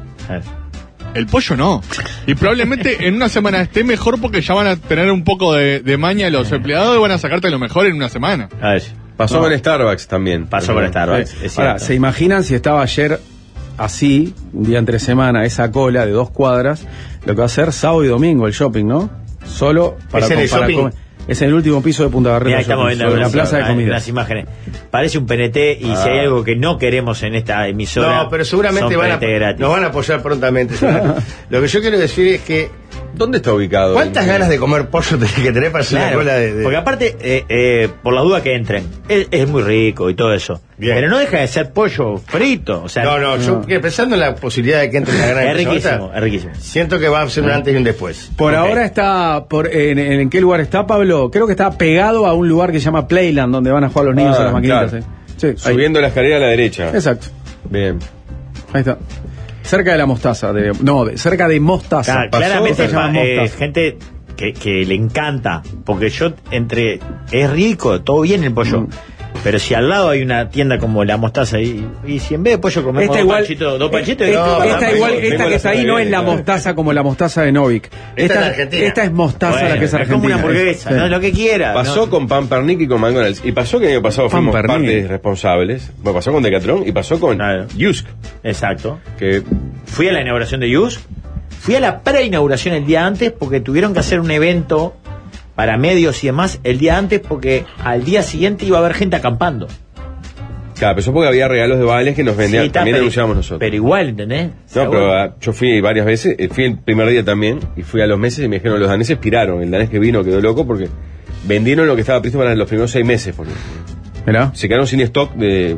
El pollo no. Y probablemente en una semana esté mejor porque ya van a tener un poco de, de maña los empleados y van a sacarte lo mejor en una semana. A ver, Pasó No. con Starbucks también. pasó por Starbucks. Sí. es Ahora, cierto. ¿se imaginan si estaba ayer así, un día entre semana, esa cola de dos cuadras, lo que va a ser sábado y domingo el shopping, ¿no? Solo para, ¿Es en el para shopping? comer. Es en el último piso de Punta Barrera. Mira, ahí estamos Shopping, viendo sobre la algunas- plaza de algunas comidas. imágenes. Parece un P N T y si hay algo que no queremos en esta emisora. No, pero seguramente son van a, P N T gratis. nos van a apoyar prontamente. Lo que yo quiero decir es que ¿Dónde está ubicado? ¿cuántas el- ganas de comer pollo tenés que tener para hacer Claro, una cola de, de- porque aparte, eh, eh, por la duda que entren, es, es muy rico y todo eso. Bien. Pero no deja de ser pollo frito. O sea, No, no, yo que pensando en la posibilidad de que entre la gran es empresa, riquísimo, es riquísimo. siento que va a ser un antes y un después. Por Ok. ahora está, por, en, en, ¿en qué lugar está, Pablo? Creo que está pegado a un lugar que se llama Playland, donde van a jugar los niños Ah, a las maquinitas. claro. ¿eh? Sí, ahí. Subiendo la escalera a la derecha. Exacto. Bien. Ahí está. Cerca de la mostaza. De, no, de- cerca de mostaza. Claro, Pasó, claramente se llama eh, mostaza. gente que, que le encanta, porque yo entre es rico, todo bien el pollo, Mm. pero si al lado hay una tienda como la mostaza y, y si en vez de pollo comemos Esta dos igual, panchitos, dos panchitos, esta, no, esta no, igual, no, esta tengo que la está ahí no es la claro. mostaza como la mostaza de Novik. Esta es la Argentina. esta es mostaza bueno, la que es argentina. como una hamburguesa, Sí. no, lo que quiera. Pasó no. con Pampernick y con McDonald's. Y pasó que el año pasado fuimos Pampernick. partes responsables. Bueno, pasó con Decathlon y pasó con Claro. Yusk. Exacto. Que Fui a la inauguración de Yus, fui a la preinauguración el día antes porque tuvieron que hacer un evento para medios y demás el día antes porque al día siguiente iba a haber gente acampando. claro, empezó porque había regalos de vales que nos vendían. Sí, está, también pero- anunciábamos nosotros. Pero igual, ¿entendés? No, pero ah, yo fui varias veces, eh, fui el primer día también, y fui a los meses y me dijeron, los daneses piraron, el danés que vino quedó loco porque vendieron lo que estaba previsto para los primeros seis meses, porque Mirá. se quedaron sin stock de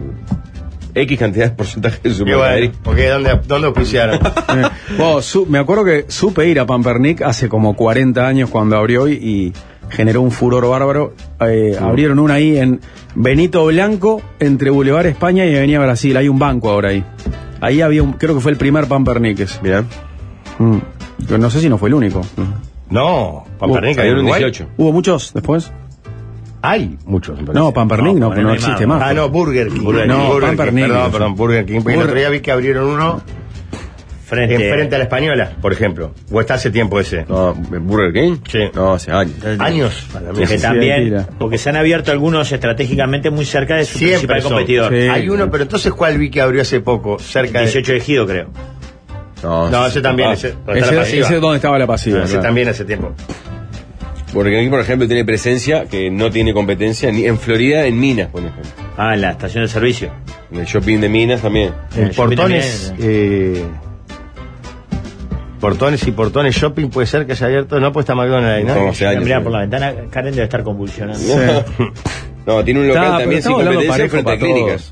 X cantidad de porcentaje de su Qué bueno, mercadería. porque ¿dónde, dónde auspiciaron? Eh, vos, su- me acuerdo que supe ir a Pampernick hace como cuarenta años cuando abrió y, y generó un furor bárbaro. Eh, Abrieron una ahí en Benito Blanco, entre Boulevard España y Avenida Brasil. Hay un banco ahora ahí. Ahí había un, creo que fue el primer Pampernick ese. Mirá, Mm. Pero no sé si no fue el único. No, Pampernick salió en en un Uruguay. dieciocho. ¿Hubo muchos después? Hay muchos. me parece. No, Pampernick no, No, no, no hay existe más. más. Ah, no, Burger King. Burger King. No, Burger King, Pampernick. Perdón, perdón, Burger King. Porque el Burger- otro día vi que abrieron uno Frente, enfrente a la Española, por ejemplo. O está hace tiempo ese. No, ¿Burger King? Sí. No, hace años. Años. Para mí. que Sí, también, mentira. porque se han abierto algunos estratégicamente muy cerca de su Siempre principal son. competidor. Sí. Hay uno, pero entonces, ¿cuál vi que abrió hace poco? Cerca de... dieciocho de Ejido, creo. No, ese también, ah, ese. donde está Ese, la pasiva. ese es donde estaba la pasiva. Ese claro. también hace tiempo. Burger King, por ejemplo, tiene presencia que no tiene competencia ni en Florida, en Minas, por ejemplo. Ah, en la estación de servicio. En el shopping de Minas también. En Eh, shopping Portones, también, eh, Portones y Portones Shopping puede ser que haya abierto, no, pues está McDonald's ahí, No, ¿no? hace años. Mirá por la ventana, Karen debe estar convulsionando. No, tiene un local Está, pero también sin estamos hablando competencia parejo frente a para todos. clínicas.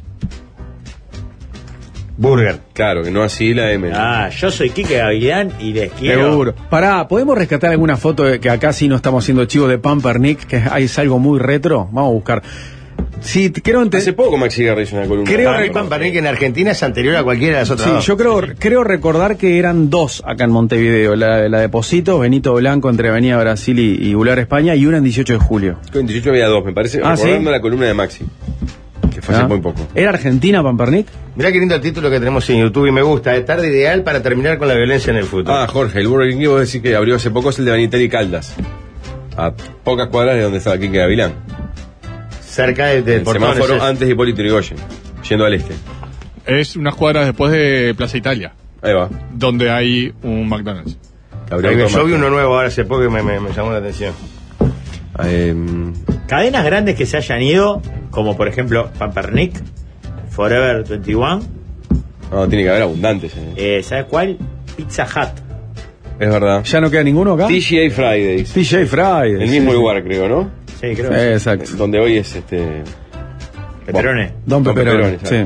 Burger. Claro, que no así la M. Ah, yo soy Quique Gavilán y les quiero. Seguro. Pará, ¿podemos rescatar alguna foto de que acá sí no estamos haciendo chivos de Pampernick, que ahí es algo muy retro? Vamos a buscar. Sí, creo Hace entender. poco Maxi Garra hizo una columna. Creo Ah, que- Pampernick en Argentina es anterior a cualquiera de las otras Sí, dos. yo creo, creo recordar que eran dos acá en Montevideo. La, la de Positos, Benito Blanco entre Avenida Brasil y, y Boulevard España, y una en dieciocho de julio. En dieciocho había dos, me parece. Ah, recordando ¿sí? la columna de Maxi. Que fue hace ¿Ah? muy poco. ¿Era Argentina Pampernick? Mirá qué lindo el título que tenemos en YouTube y me gusta. Es tarde ideal para terminar con la violencia en el fútbol. Ah, Jorge, el Burger King que vos decís que abrió hace poco es el de Vanitari Caldas. A pocas cuadras de donde estaba Quique Gavilán. Cerca de- del El portón. semáforo ese. antes de Hipólito Yrigoyen, yendo al este. Es unas cuadras después de Plaza Italia, Ahí va. donde hay un McDonald's. Abrió Ahí me- automático. yo vi uno nuevo ahora hace poco y me, me- me llamó la atención. Eh, Cadenas grandes que se hayan ido, como por ejemplo Pampernick, Forever veintiuno, no, tiene que haber abundantes. eh. eh, ¿sabes cuál? Pizza Hut. Es verdad. ¿Ya no queda ninguno acá? T G A Fridays. T J Friday. El mismo lugar, creo, ¿no? Sí, creo. Eh, exacto. Donde hoy es este. Peperone. Don Don Peperone, Peperone, sí.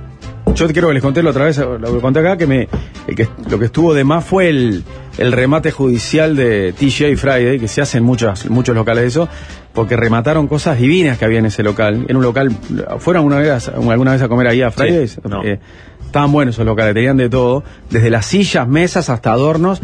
Yo creo que les conté la otra vez, lo que conté acá, que, me, el que lo que estuvo de más fue el, el remate judicial de T J Friday, que se hacen muchos, muchos locales de eso, porque remataron cosas divinas que había en ese local. En un local, ¿fueron una vez, alguna vez a comer ahí a Fridays? Sí, no. Eh, estaban buenos esos locales, tenían de todo, desde las sillas, mesas hasta adornos.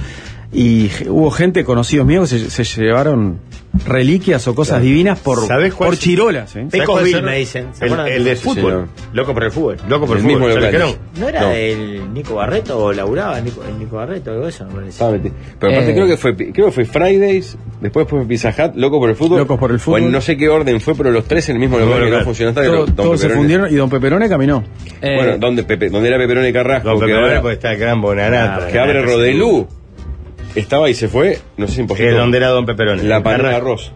Y hubo gente, conocidos míos, que se, se llevaron reliquias o cosas Claro. divinas por, ¿Sabés cuál por es? chirolas. ¿eh? ¿Sabés Pecos cuál Bill, es me dicen. ¿Se El, acuerdan? el de Sí, fútbol. señor. Loco por el fútbol. Loco por el, El fútbol. mismo ¿Se lo local. dijeron? ¿No era No. el Nico Barreto o laburaba Nico, el Nico Barreto algo de eso? Me parece. Estaba metido. Pero aparte Eh. creo que fue creo que fue Fridays, después fue Pizza Hut, Loco por el fútbol. Locos por el fútbol. O en no sé qué orden fue, pero los tres en el mismo lugar que local. no funcionó hasta que Todo- Don todos se Peperone- fundieron y Don Peperone caminó. Eh, Bueno, donde Pepe, donde era Peperone Carrasco, Don que, Peperone, ahora- pues está el gran Bonanata. Ah, que abre Bonanata, Rodelú. Estaba y se fue, no sé si imposible. Que es donde era Don Peperone. La panera de Carrasco. arroz.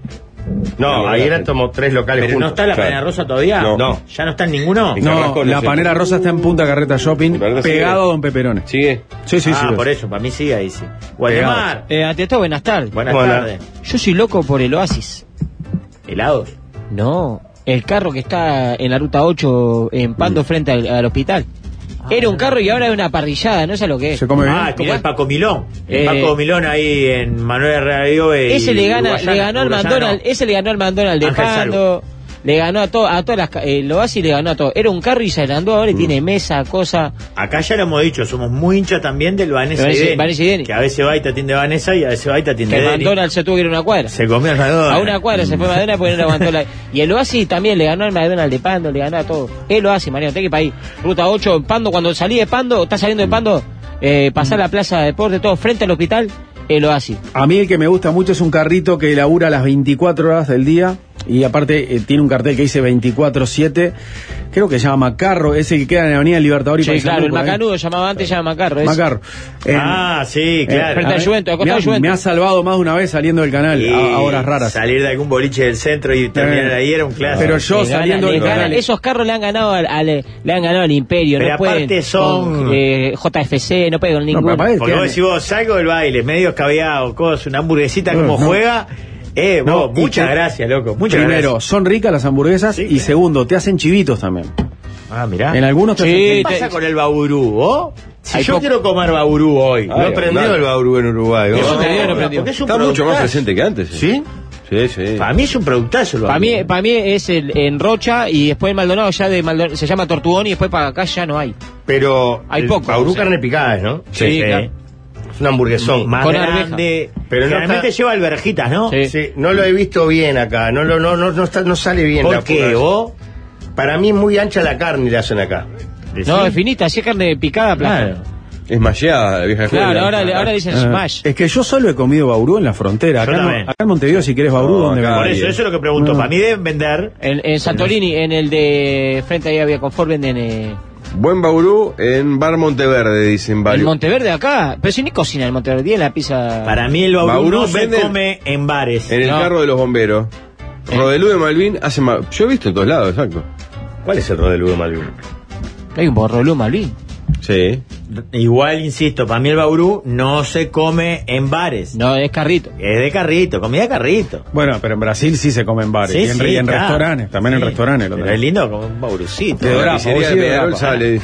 No, La ahí verdad. eran como tres locales ¿Pero no juntos. está la claro. panera rosa todavía? No. No. ¿Ya no está en ninguno? En No, Carrasco no la sé. panera rosa está en Punta Carreta Shopping, Carreta sigue. pegado a Don Peperone. ¿Sigue? Sí, sí, ah, sí. por eso, para mí sigue ahí, sí. Guatemala. eh, ante todo, buenas tardes. Buenas Hola. tardes. Yo soy loco por el Oasis. ¿Helados? No, el carro que está en la ruta ocho en Pando frente al, al hospital. Era un carro y ahora es una parrillada, no sé lo que es. Se come bien. Ah, es como Mirá. el Paco Milón. El Eh, Paco Milón ahí en Manuel Herrera y Ese le gana, Uruguayana, le ganó al Uruguayano. McDonald's, ese le ganó al McDonald's de Ángel Pando, le ganó a todo, a todas las, ca- el Oasis le ganó a todo. Era un carro y se agrandó ahora y tiene mesa, cosa. Acá ya lo hemos dicho, somos muy hinchas también del Vanessa, Vanessa- y Denny, Vanessa y Denny. que a veces va y te atiende Vanessa y a veces va y te atiende Que el Denny. McDonald's se tuvo que ir a una cuadra. Se comió el McDonald's. A una cuadra se fue McDonald's porque no le aguantó la. Y el Oasis también le ganó al McDonald's de Pando, le ganó a todo. El Oasis, Mariano, tenés que ir para ahí. Ruta ocho, en Pando, cuando salí de Pando, estás saliendo de Pando, eh, pasar la plaza de deporte, todo frente al hospital, el Oasis. A mí el que me gusta mucho es un carrito que labura las veinticuatro horas del día y aparte eh, tiene un cartel que dice veinticuatro siete, creo que se llama Macarro, ese que queda en la Avenida Libertador y Sí, Paysandú, claro, el por ahí. Macanudo llamaba antes, llama Macarro. es- Macarro. En- Ah, sí, eh, claro. frente a al ver, Juventus, al me, costado ha, del Juventus. me ha salvado más de una vez saliendo del canal Y a, a horas raras. Salir de algún boliche del centro y terminar Eh, ahí era un clásico. pero yo Le gana- saliendo le del gana- canal. esos carros le han ganado al, al- le han ganado al Imperio, Pero no pueden aparte son- con, eh, J F C, no pueden con No, ninguno. pero aparte Porque tiene- vos decís, vos salgo del baile, medio escabeado, cosas, una hamburguesita No, como no. juega. Eh, No, vos, y muchas que- gracias, loco. Muchas Primero, gracias. son ricas las hamburguesas Sí, y claro. segundo, te hacen chivitos también. Ah, mirá. En algunos te Sí, ¿Qué hacen te- pasa con el baurú, vos? Si Hay yo poco- quiero comer baurú hoy. Ah, No Ay, aprendió andá. el Bauru en Uruguay. ¿no? Eso no, te digo, no no, aprendió. porque es un Está mucho más productazo. presente que antes. ¿eh? ¿Sí? Sí, sí. Para mí es un productazo el Para baurú. mí, para mí es el, en Rocha y después en Maldonado ya de Maldonado, se llama Tortugón y después para acá ya no hay. Pero Hay el poco, Bauru o sea. carne picada, ¿no? Sí, claro. Es un hamburguesón. Más Con grande. Pero Pero no generalmente está- lleva alverjitas, ¿no? Sí. Sí, no lo he visto bien acá. No lo no no no, está, no sale bien ¿Por la qué, pura- vos? Para mí es muy ancha la carne y la hacen acá. No, es finita, así es carne picada, Claro. plata. Es malleada la vieja escuela. Claro, ahora, le- ahora dicen Eh, smash. Es que yo solo he comido Bauru en la frontera. Yo Acá, en, también. acá en Montevideo, si querés Bauru, No, ¿dónde acá Por vendés? eso, eso es lo que pregunto. No. Para mí deben vender. En, en Santorini, en el de frente ahí había confort, venden eh, Buen Bauru en Bar Monteverde, dicen el varios. Monteverde acá. Pero si ni cocina el Monteverde, tiene la pizza. Para mí el baurú, Baurú no se venden- come en bares. En el No. carro de los bomberos. Rodelú de Malvin hace ma- Yo he visto en todos lados, exacto. ¿Cuál es el Rodelú de Malvin? Hay un borrolú Malvin. Sí. Igual, insisto, para mí el baurú no se come en bares. No, es carrito. Es de carrito, comida de carrito. Bueno, pero en Brasil sí se comen bares. Sí, y en, sí, y en claro. restaurantes, también en Sí. restaurantes. lo Pero tenés. es lindo como un baurucito. De En la Drapa, pizzería vos de sí de Peñarol Drapa. sale.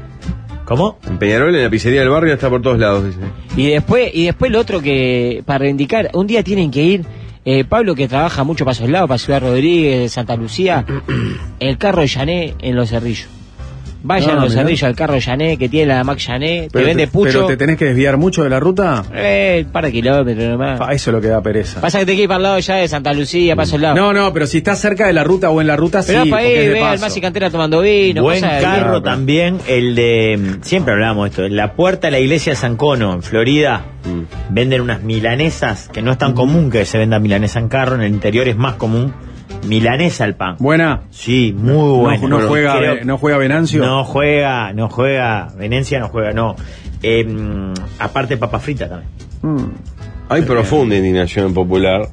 ¿Cómo? En Peñarol, en la pizzería del barrio, está por todos lados, dice. Y después, y después lo otro que, para reivindicar, un día tienen que ir, eh, Pablo que trabaja mucho para esos lados, para Ciudad Rodríguez, Santa Lucía, el carro de Llané en Los Cerrillos. Vayan Ah, a Los mirá. Cerrillos al carro de Llané, que tiene la Mac Llané, te Pero vende pucho, Pero te tenés que desviar mucho de la ruta. eh, un par de kilómetros nomás. Fa, eso es lo que da pereza. Pasa que te que ir para el lado ya de Santa Lucía, para esos lados. No, no, pero si estás cerca de la ruta o en la ruta, Pero sí. para porque es ahí, de ve al paso. Masi Cantera tomando vino, Buen cosas de- carro pero- también, el de. Siempre hablamos de esto. En la puerta de la iglesia de San Cono, en Florida, Mm. venden unas milanesas, que no es tan común que se venda milanesa en carro, en el interior es más común. Milanesa el pan. Buena. Sí, muy No, bueno. no juega, Creo- Ve- no juega Venancio. No juega, no juega. Venecia no juega, no. Eh, mm, aparte, papa frita también. Mm. Hay profunda indignación popular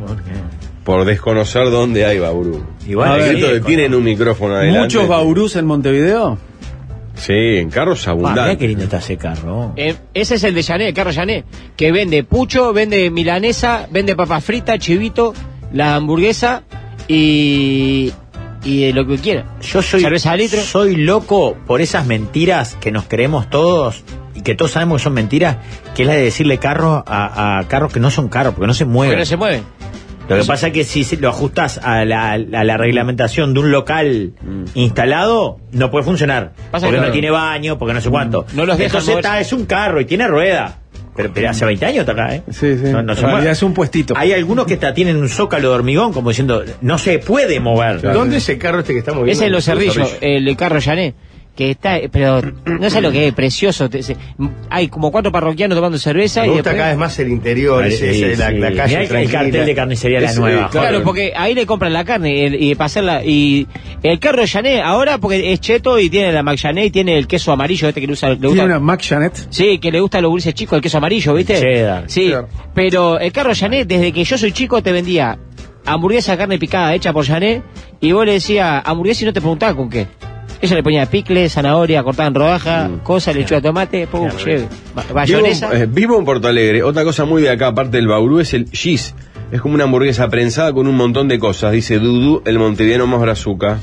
por desconocer dónde hay Bauru. Igual A ver, Secreto sí, de tienen un micrófono adelante. ¿Muchos Baurús en Montevideo? Sí, en carros Ah, mirá abundantes. qué lindo está ese carro. Eh, ese es el de Llané, el carro Llané, que vende pucho, vende milanesa, vende papas fritas, chivito, la hamburguesa y, y de lo que quiera. Yo soy, cerveza de litro. soy loco por esas mentiras que nos creemos todos y que todos sabemos que son mentiras, que es la de decirle carros a, a carros que no son carros, porque no se mueven. Porque no se mueven. Lo que pasa es que si lo ajustas a la, a la reglamentación de un local mm. instalado, no puede funcionar. Pasa porque que no claro. tiene baño, porque no sé cuánto. No los dejan Entonces moverse. está, es un carro y tiene rueda. Pero, pero hace veinte años está acá, ¿eh? Sí, sí. No, no se en realidad mueve. es un puestito. Hay algunos que está, tienen un zócalo de hormigón, como diciendo, no se puede mover. Claro. ¿Dónde es el carro este que estamos viendo? Ese es Los Cerrillos, el, el carro Llané. Que está, pero no sé lo que es, precioso. Te- se- hay como cuatro parroquianos tomando cerveza. Me y gusta después- cada vez más el interior, Sí, ese, ese, la, sí. la calle Mirá el, el tranquila. cartel de carnicería La Ese, Nueva. claro. Claro, porque ahí le compran la carne el- y pasarla. Y el carro Llané ahora, porque es cheto y tiene la Mac Llané y tiene el queso amarillo este que le usa. Le Tiene gusta, una Mac Janet. Sí, que le gusta a los gurises chicos, el queso amarillo, ¿viste? Cheddar. Sí, Claro. pero el carro Llané, desde que yo soy chico, te vendía hamburguesa de carne picada hecha por Llané y vos le decías hamburguesa y no te preguntaba con qué. Ella le ponía picle, zanahoria, cortada en rodaja, Mm. cosa, lechuga, tomate, pum, Claro. lleve. Ma- Vivo, Mayonesa. eh, vivo en Porto Alegre. Otra cosa muy de acá, aparte del Bauru, es el gis. Es como una hamburguesa prensada con un montón de cosas. Dice Dudu, el montevideano más brazuca.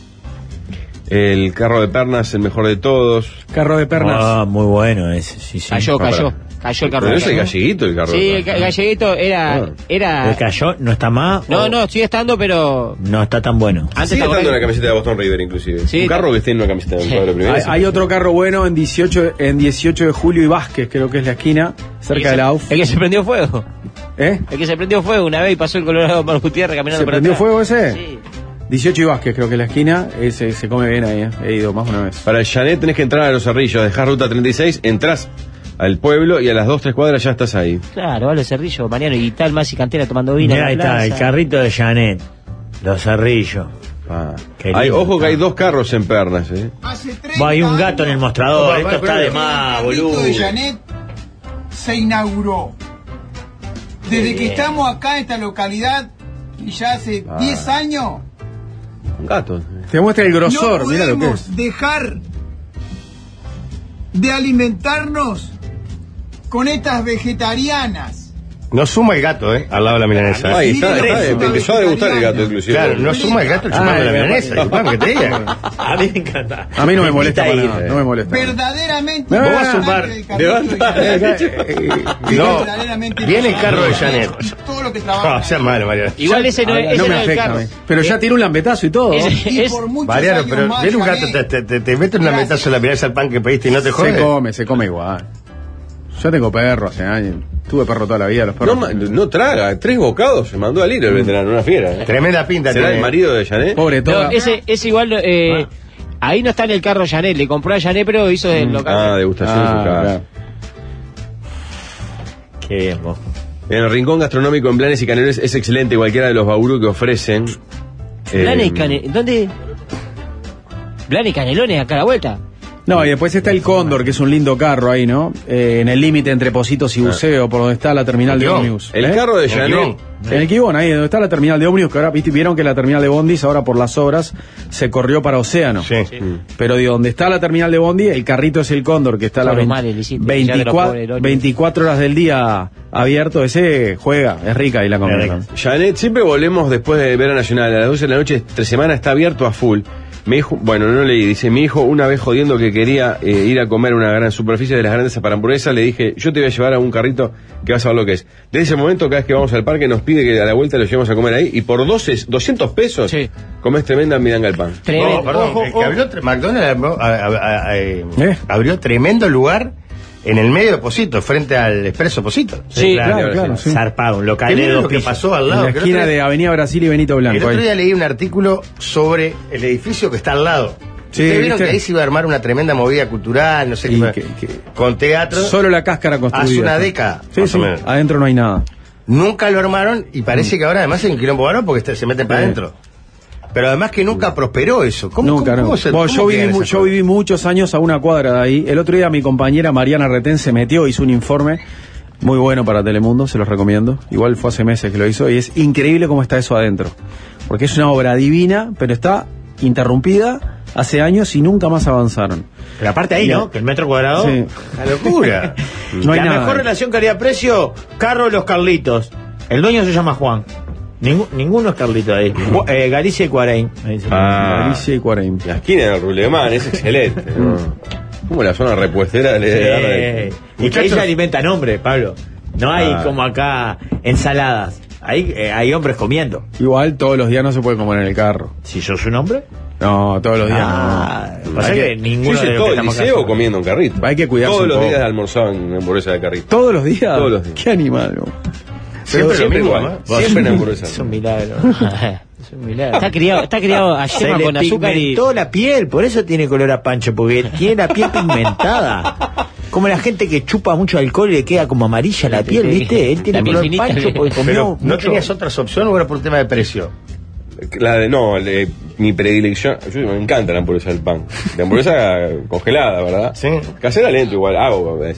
El carro de pernas, el mejor de todos. Carro de pernas. Ah, muy bueno ese, sí, sí. Cayó, para- cayó. Cayó el carro. Pero ese es Cayó. galleguito, el carro Sí, de el pernas. ga- galleguito era. Ah. era ¿El cayó? ¿No está más? no, o- no, sigue estando, pero. No está tan bueno. Antes Sigue estaba- estando en la camiseta de Boston River, inclusive. Sí, un carro está- que esté en una camiseta del Sí. Pablo I. Hay, hay otro carro bueno en dieciocho, en dieciocho de julio y Vázquez, creo que es la esquina, cerca de la U F. El que se prendió fuego. ¿Eh? El que se prendió fuego una vez y pasó el Colorado Mar Gutiérrez caminando ¿Se por prendió atrás. fuego ese? Sí. dieciocho y Vázquez, creo que es la esquina, ese se come bien ahí, ¿eh? He ido más de una vez. Para el Janet tenés que entrar a Los Cerrillos, dejás ruta treinta y seis, entrás al pueblo y a las dos, tres cuadras ya estás ahí. Claro, vale, Cerrillo, Mariano y tal, más y Cantera tomando vino. Mirá, ahí en la está, plaza. el carrito de Janet. Los Cerrillos. Ah. Qué Hay, lindo, ojo que está. hay dos carros en Pernas, ¿eh? Va, hay un gato en el mostrador. Opa, Esto va, está pero de el más, El carrito boludo. de Janet se inauguró. Desde que estamos acá en esta localidad, y ya hace Ah. diez años, Un gato. Te muestra el grosor, no mira lo que podemos es. dejar de alimentarnos con estas vegetarianas. No suma el gato, ¿eh? Al lado de la milanesa. Ahí ¿eh? está, Mira, está, mira, empezó a degustar el gato, mira. inclusive. Claro, no suma el gato chupando Ah, la me- milanesa. Disculpame que te diga. A mí me encanta. A mí no me molesta invita para a ir. nada, no me molesta. Verdaderamente. No, vos vas a un importante bar, el carrito de levanta- Janet. No, Verdaderamente viene el importante. carro de Janet. Todo lo que No, trabaja. sea malo, Mariano. Igual ese no, es- ese no no, me es el afecta a carro. mí. Pero ya tiene un lambetazo y todo. Ese- Y es- por muchos Mariano, años pero más, viene un gato, Janet. te, te, te mete una Gracias. metazo en la milanesa al pan que pediste y no te Se jodes. come, se come igual. Yo tengo perro hace años. Tuve perro toda la vida, los No, perros. ma- no traga, tres bocados se mandó al hilo el veterano, una fiera. ¿eh? Tremenda pinta ¿Será tiene. el marido de Janet? Pobre No, toda. ese, ese igual. Eh, Ahí no está en el carro Janet. Le compró a Janet, pero hizo del local. Ah, degustación en su Ah, casa. claro. Qué bien, vos. En el rincón gastronómico en Blanes y Canelones es excelente cualquiera de los bauru que ofrecen. Blanes Eh, y Canelones. ¿Dónde? Blanes y Canelones, acá a la vuelta. No, y después está el Cóndor, que es un lindo carro ahí, ¿no? Eh, en el límite entre Positos y Buceo, por donde está la terminal de Quibón. ómnimos. El ¿Eh? carro de El Janet. Quibón. En el Quibón, ahí donde está la terminal de ómnibus, que ahora ¿viste? Vieron que la terminal de bondis ahora por las obras se corrió para Océano. Sí. Pero de donde está la terminal de bondi, el carrito es el Cóndor, que está a las Solo veinte- mal, Elisito, ya de los veinticuatro, pobres, el ómnibus. veinticuatro horas del día abierto. Ese juega, es rica ahí la comida. Es rica. Janet, siempre volvemos después de ver a Nacional. A las doce de la noche, entre semana, está abierto a full. Mi hijo, bueno, no leí, dice, mi hijo una vez jodiendo que quería eh, ir a comer una gran superficie de las grandes para hamburguesas, le dije, yo te voy a llevar a un carrito que vas a ver lo que es. Desde ese momento, cada vez que vamos al parque, nos pide que a la vuelta lo llevemos a comer ahí, y por doce, doscientos pesos, Sí. comés tremenda milanga al pan. Tremendo. No, perdón, Ojo, el que ojo. abrió tre- McDonald's a- a- a- a- eh, ¿Eh? abrió tremendo lugar en el medio de Posito, frente al Expreso Posito. Sí, claro, claro, sí. Zarpado, un local ¿Qué de mira dos lo que pisos. pasó al En lado? la Que el esquina otro día- de Avenida Brasil y Benito El Blanco. otro ahí. día leí un artículo sobre el edificio que está al lado. Sí, Ustedes vieron ¿viste? que ahí se iba a armar una tremenda movida cultural, no sé Y qué, que- que- con teatro. Solo la cáscara construida. Hace una década, Sí, más sí, o menos. adentro no hay nada. Nunca lo armaron y parece que ahora además hay un quilombo varón porque este- se meten para Sí. adentro. Pero además que nunca prosperó eso. ¿Cómo, Nunca, cómo- no. cómo se- Bueno, cómo yo, viví, quedan mu- esas yo cosas? viví muchos años a una cuadra de ahí. El otro día mi compañera Mariana Retén se metió, hizo un informe muy bueno para Telemundo, se los recomiendo. Igual fue hace meses que lo hizo y es increíble cómo está eso adentro. Porque es una obra divina, pero está interrumpida hace años y nunca más avanzaron. Pero aparte ahí, Ya. ¿no? Que el metro cuadrado. Sí. Una locura. No hay la nada. mejor relación calidad-precio, Carro Los Carlitos. El dueño se llama Juan. Ningú- ninguno es Carlito ahí. Bu- eh, Galicia y Cuarain. me dice. Ah, Galicia y cuarenta. la esquina del Rulemán es excelente. ¿no? Como la zona repuestera le da Eh, y que ahí se alimentan hombres, Pablo. No hay Ah. como acá ensaladas. Ahí eh, hay hombres comiendo. Igual todos los días no se puede comer en el carro. Si sos un hombre. No, todos los días Ah, no. pasa Hay que que- ninguno Yo hice de los todo que el estamos acá liceo somos- comiendo en carrito. Hay que cuidarse Todos un los poco. días almorzaba en hamburguesa de carrito. ¿Todos los días? Todos los días. Qué animal, ¿no? Siempre, Siempre lo mismo, igual. ¿no? Siempre en hamburguesa. Es un milagro. Es un milagro. Está criado, está criado a Se yema le con azúcar y. pigmentó la piel, por eso tiene color a pancho, porque tiene la piel pigmentada. Como la gente que chupa mucho alcohol y le queda como amarilla la piel, ¿viste? Él tiene La piel color finita, pancho porque comió Pero, ¿no mucho. tenías otras opciones o era por tema de precio? La de, no, le- mi predilección, yo me encanta la hamburguesa del pan. La hamburguesa congelada, ¿verdad? Sí. Casera lento igual, hago a veces.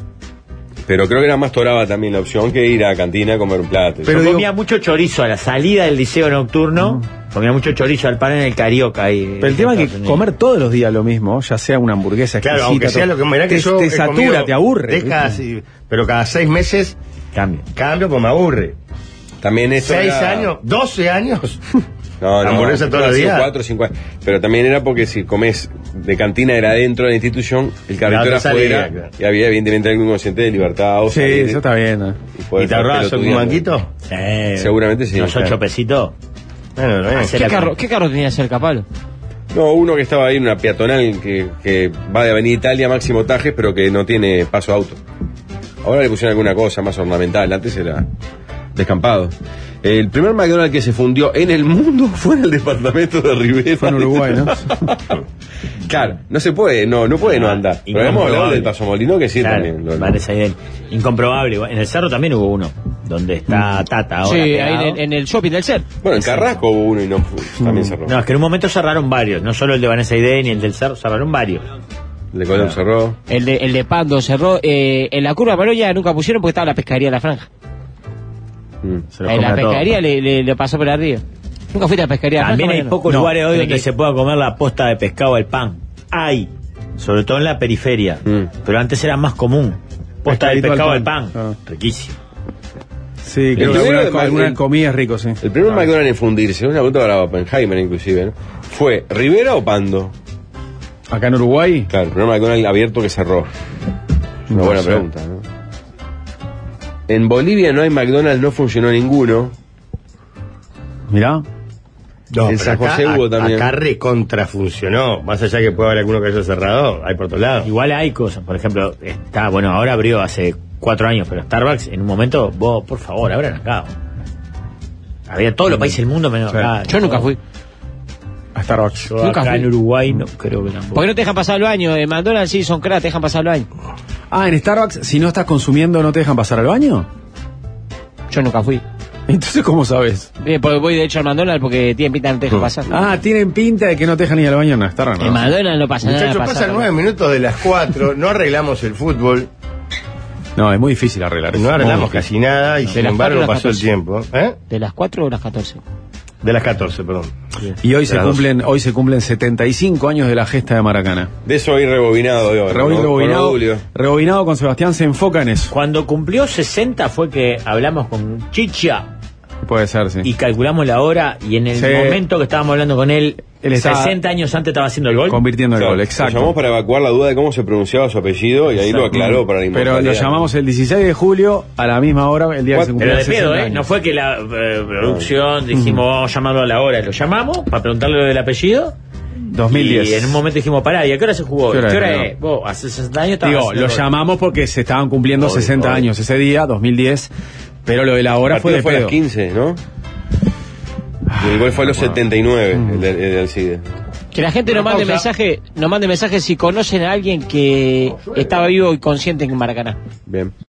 Pero creo que era más toraba también la opción que ir a la cantina a comer un plato. Pero digo- comía mucho chorizo a la salida del liceo nocturno. Comía mucho chorizo al pan en el Carioca. Ahí, Pero el tema es en que Estados Unidos. comer todos los días lo mismo, ya sea una hamburguesa Claro, exquisita, aunque sea todo, lo que mirá que te, yo te he satura, comido te aburre. décadas ¿viste? y- pero cada seis meses Cambio. cambio pues me aburre. También eso Seis era- años, doce años. No, no, hamburguesa todos los hace días. Cuatro, cinco años. Pero también era porque si comes de cantina era dentro de la institución, el carrito Claro, era te salía, afuera claro. y había evidentemente algún consciente de libertad. O Sí, salir eso está bien. ¿eh? y poder ¿Y te estar ahorrabas algún pelotudeando. manquito? Eh, Seguramente sí, Los claro. ocho pesitos. Bueno, no, Hace ¿Qué la- carro, ¿Qué carro tenía cerca, Pablo? No, uno que estaba ahí en una peatonal que, que va de Avenida Italia, Máximo Tajes, pero que no tiene paso a auto. Ahora le pusieron alguna cosa más ornamental, antes era descampado. El primer McDonald's que se fundió en el mundo fue en el departamento de Rivera. Fue en Uruguay, ¿no? Claro, no se puede, no, no puede no andar. Pero hemos hablado del Paso Molino que sí Claro, también. lo- vale, esa idea. Incomprobable. igual. En el Cerro también hubo uno, donde está Tata ahora. Sí, ahí pegado. en, en el shopping del C E R. Bueno, en Carrasco hubo uno y no fu- también cerró. No, es que en un momento cerraron varios, no solo el de Vanessa Ide ni el del Cerro, cerraron varios. El de Colón cerró. El de, el de Pando cerró. Eh, en la curva Paloya nunca pusieron porque estaba la pescadería de la franja. Mm. Se los En la come a todos. pescadería le, le, le pasó por arriba. Nunca fuiste a la pescadería de la También franja, hay Mariano? pocos No, lugares hoy tenés donde que- se pueda comer la posta de pescado al pan. Hay, sobre todo en la periferia. Mm. Pero antes era más común. Posta de Pescadito al pescado al pan. pan. Ah. Riquísimo. Sí, El creo que primero alguna, de Mac- alguna el- comida es rico, sí. El primer McDonald's en fundirse, una pregunta para Oppenheimer inclusive, ¿no? ¿Fue Rivera o Pando? Acá en Uruguay, Claro, el primer McDonald's abierto que cerró. Es una No buena sé. pregunta, ¿no? En Bolivia no hay McDonald's, no funcionó ninguno. mirá. No, En pero San acá, José hubo a- también. acá recontra funcionó. Más allá que pueda haber alguno que haya cerrado, hay por todos lados. Igual hay cosas, por ejemplo, está, bueno, ahora abrió hace cuatro años, pero Starbucks en un momento, vos, por favor, abran acá. Había todos los países del mundo menos Sí. acá. Yo nunca fui. A Starbucks. Yo Nunca acá fui. en Uruguay no creo que tampoco. ¿Por qué no te dejan pasar el baño? En McDonald's sí son crack, te dejan pasar el baño. Ah, en Starbucks, si no estás consumiendo, ¿no te dejan pasar al baño? Yo nunca fui. Entonces, ¿cómo sabes? Eh, porque voy de hecho al McDonald's porque tienen pinta de no te dejan pasar. Ah, tienen pinta de que no te dejan ir al baño en Starbucks. En ¿no? McDonald's no pasa Muchachos, nada. pasan nueve minutos de las cuatro, no arreglamos el fútbol, No, es muy difícil arreglar eso. no arreglamos Muy difícil. casi nada y De sin las embargo cuatro a las pasó el catorce. tiempo. ¿Eh? ¿De las cuatro o las catorce? De las catorce, perdón. Y hoy De se las doce. cumplen, hoy se cumplen setenta y cinco años de la gesta de Maracana. De eso hay rebobinado de hoy. Raúl ¿no? Con rebobinado, Obulio. rebobinado con Sebastián se enfoca en eso. Cuando cumplió sesenta fue que hablamos con Chicha Puede ser, sí. y calculamos la hora y en el Sí. momento que estábamos hablando con él, Él estaba sesenta años antes estaba haciendo el gol. Convirtiendo el Claro, gol, Lo exacto. llamamos para evacuar la duda de cómo se pronunciaba su apellido y ahí lo Exacto. aclaró para la Pero inmortalidad. lo llamamos el dieciséis de julio a la misma hora, el día que se Pero cumplían de pedo, sesenta ¿eh? años. No fue que la eh, producción dijimos vamos a llamarlo a la hora. Lo llamamos para preguntarle lo del apellido. dos mil diez. Y en un momento dijimos, pará, ¿y a qué hora se jugó? ¿Qué hora ¿Qué hora es? es? Vos, hace sesenta años estabas Digo, haciendo lo gol. llamamos porque se estaban cumpliendo Obvio, sesenta obvio. años ese día, dos mil diez, pero lo de la El hora fue partido de fue a pedo. las quince, ¿no? Y el gol fue a los setenta y nueve, el de, el de Alcide. Que la gente Una nos mande pausa. mensaje, nos mande mensaje si conocen a alguien que estaba vivo y consciente en Maracaná. Bien.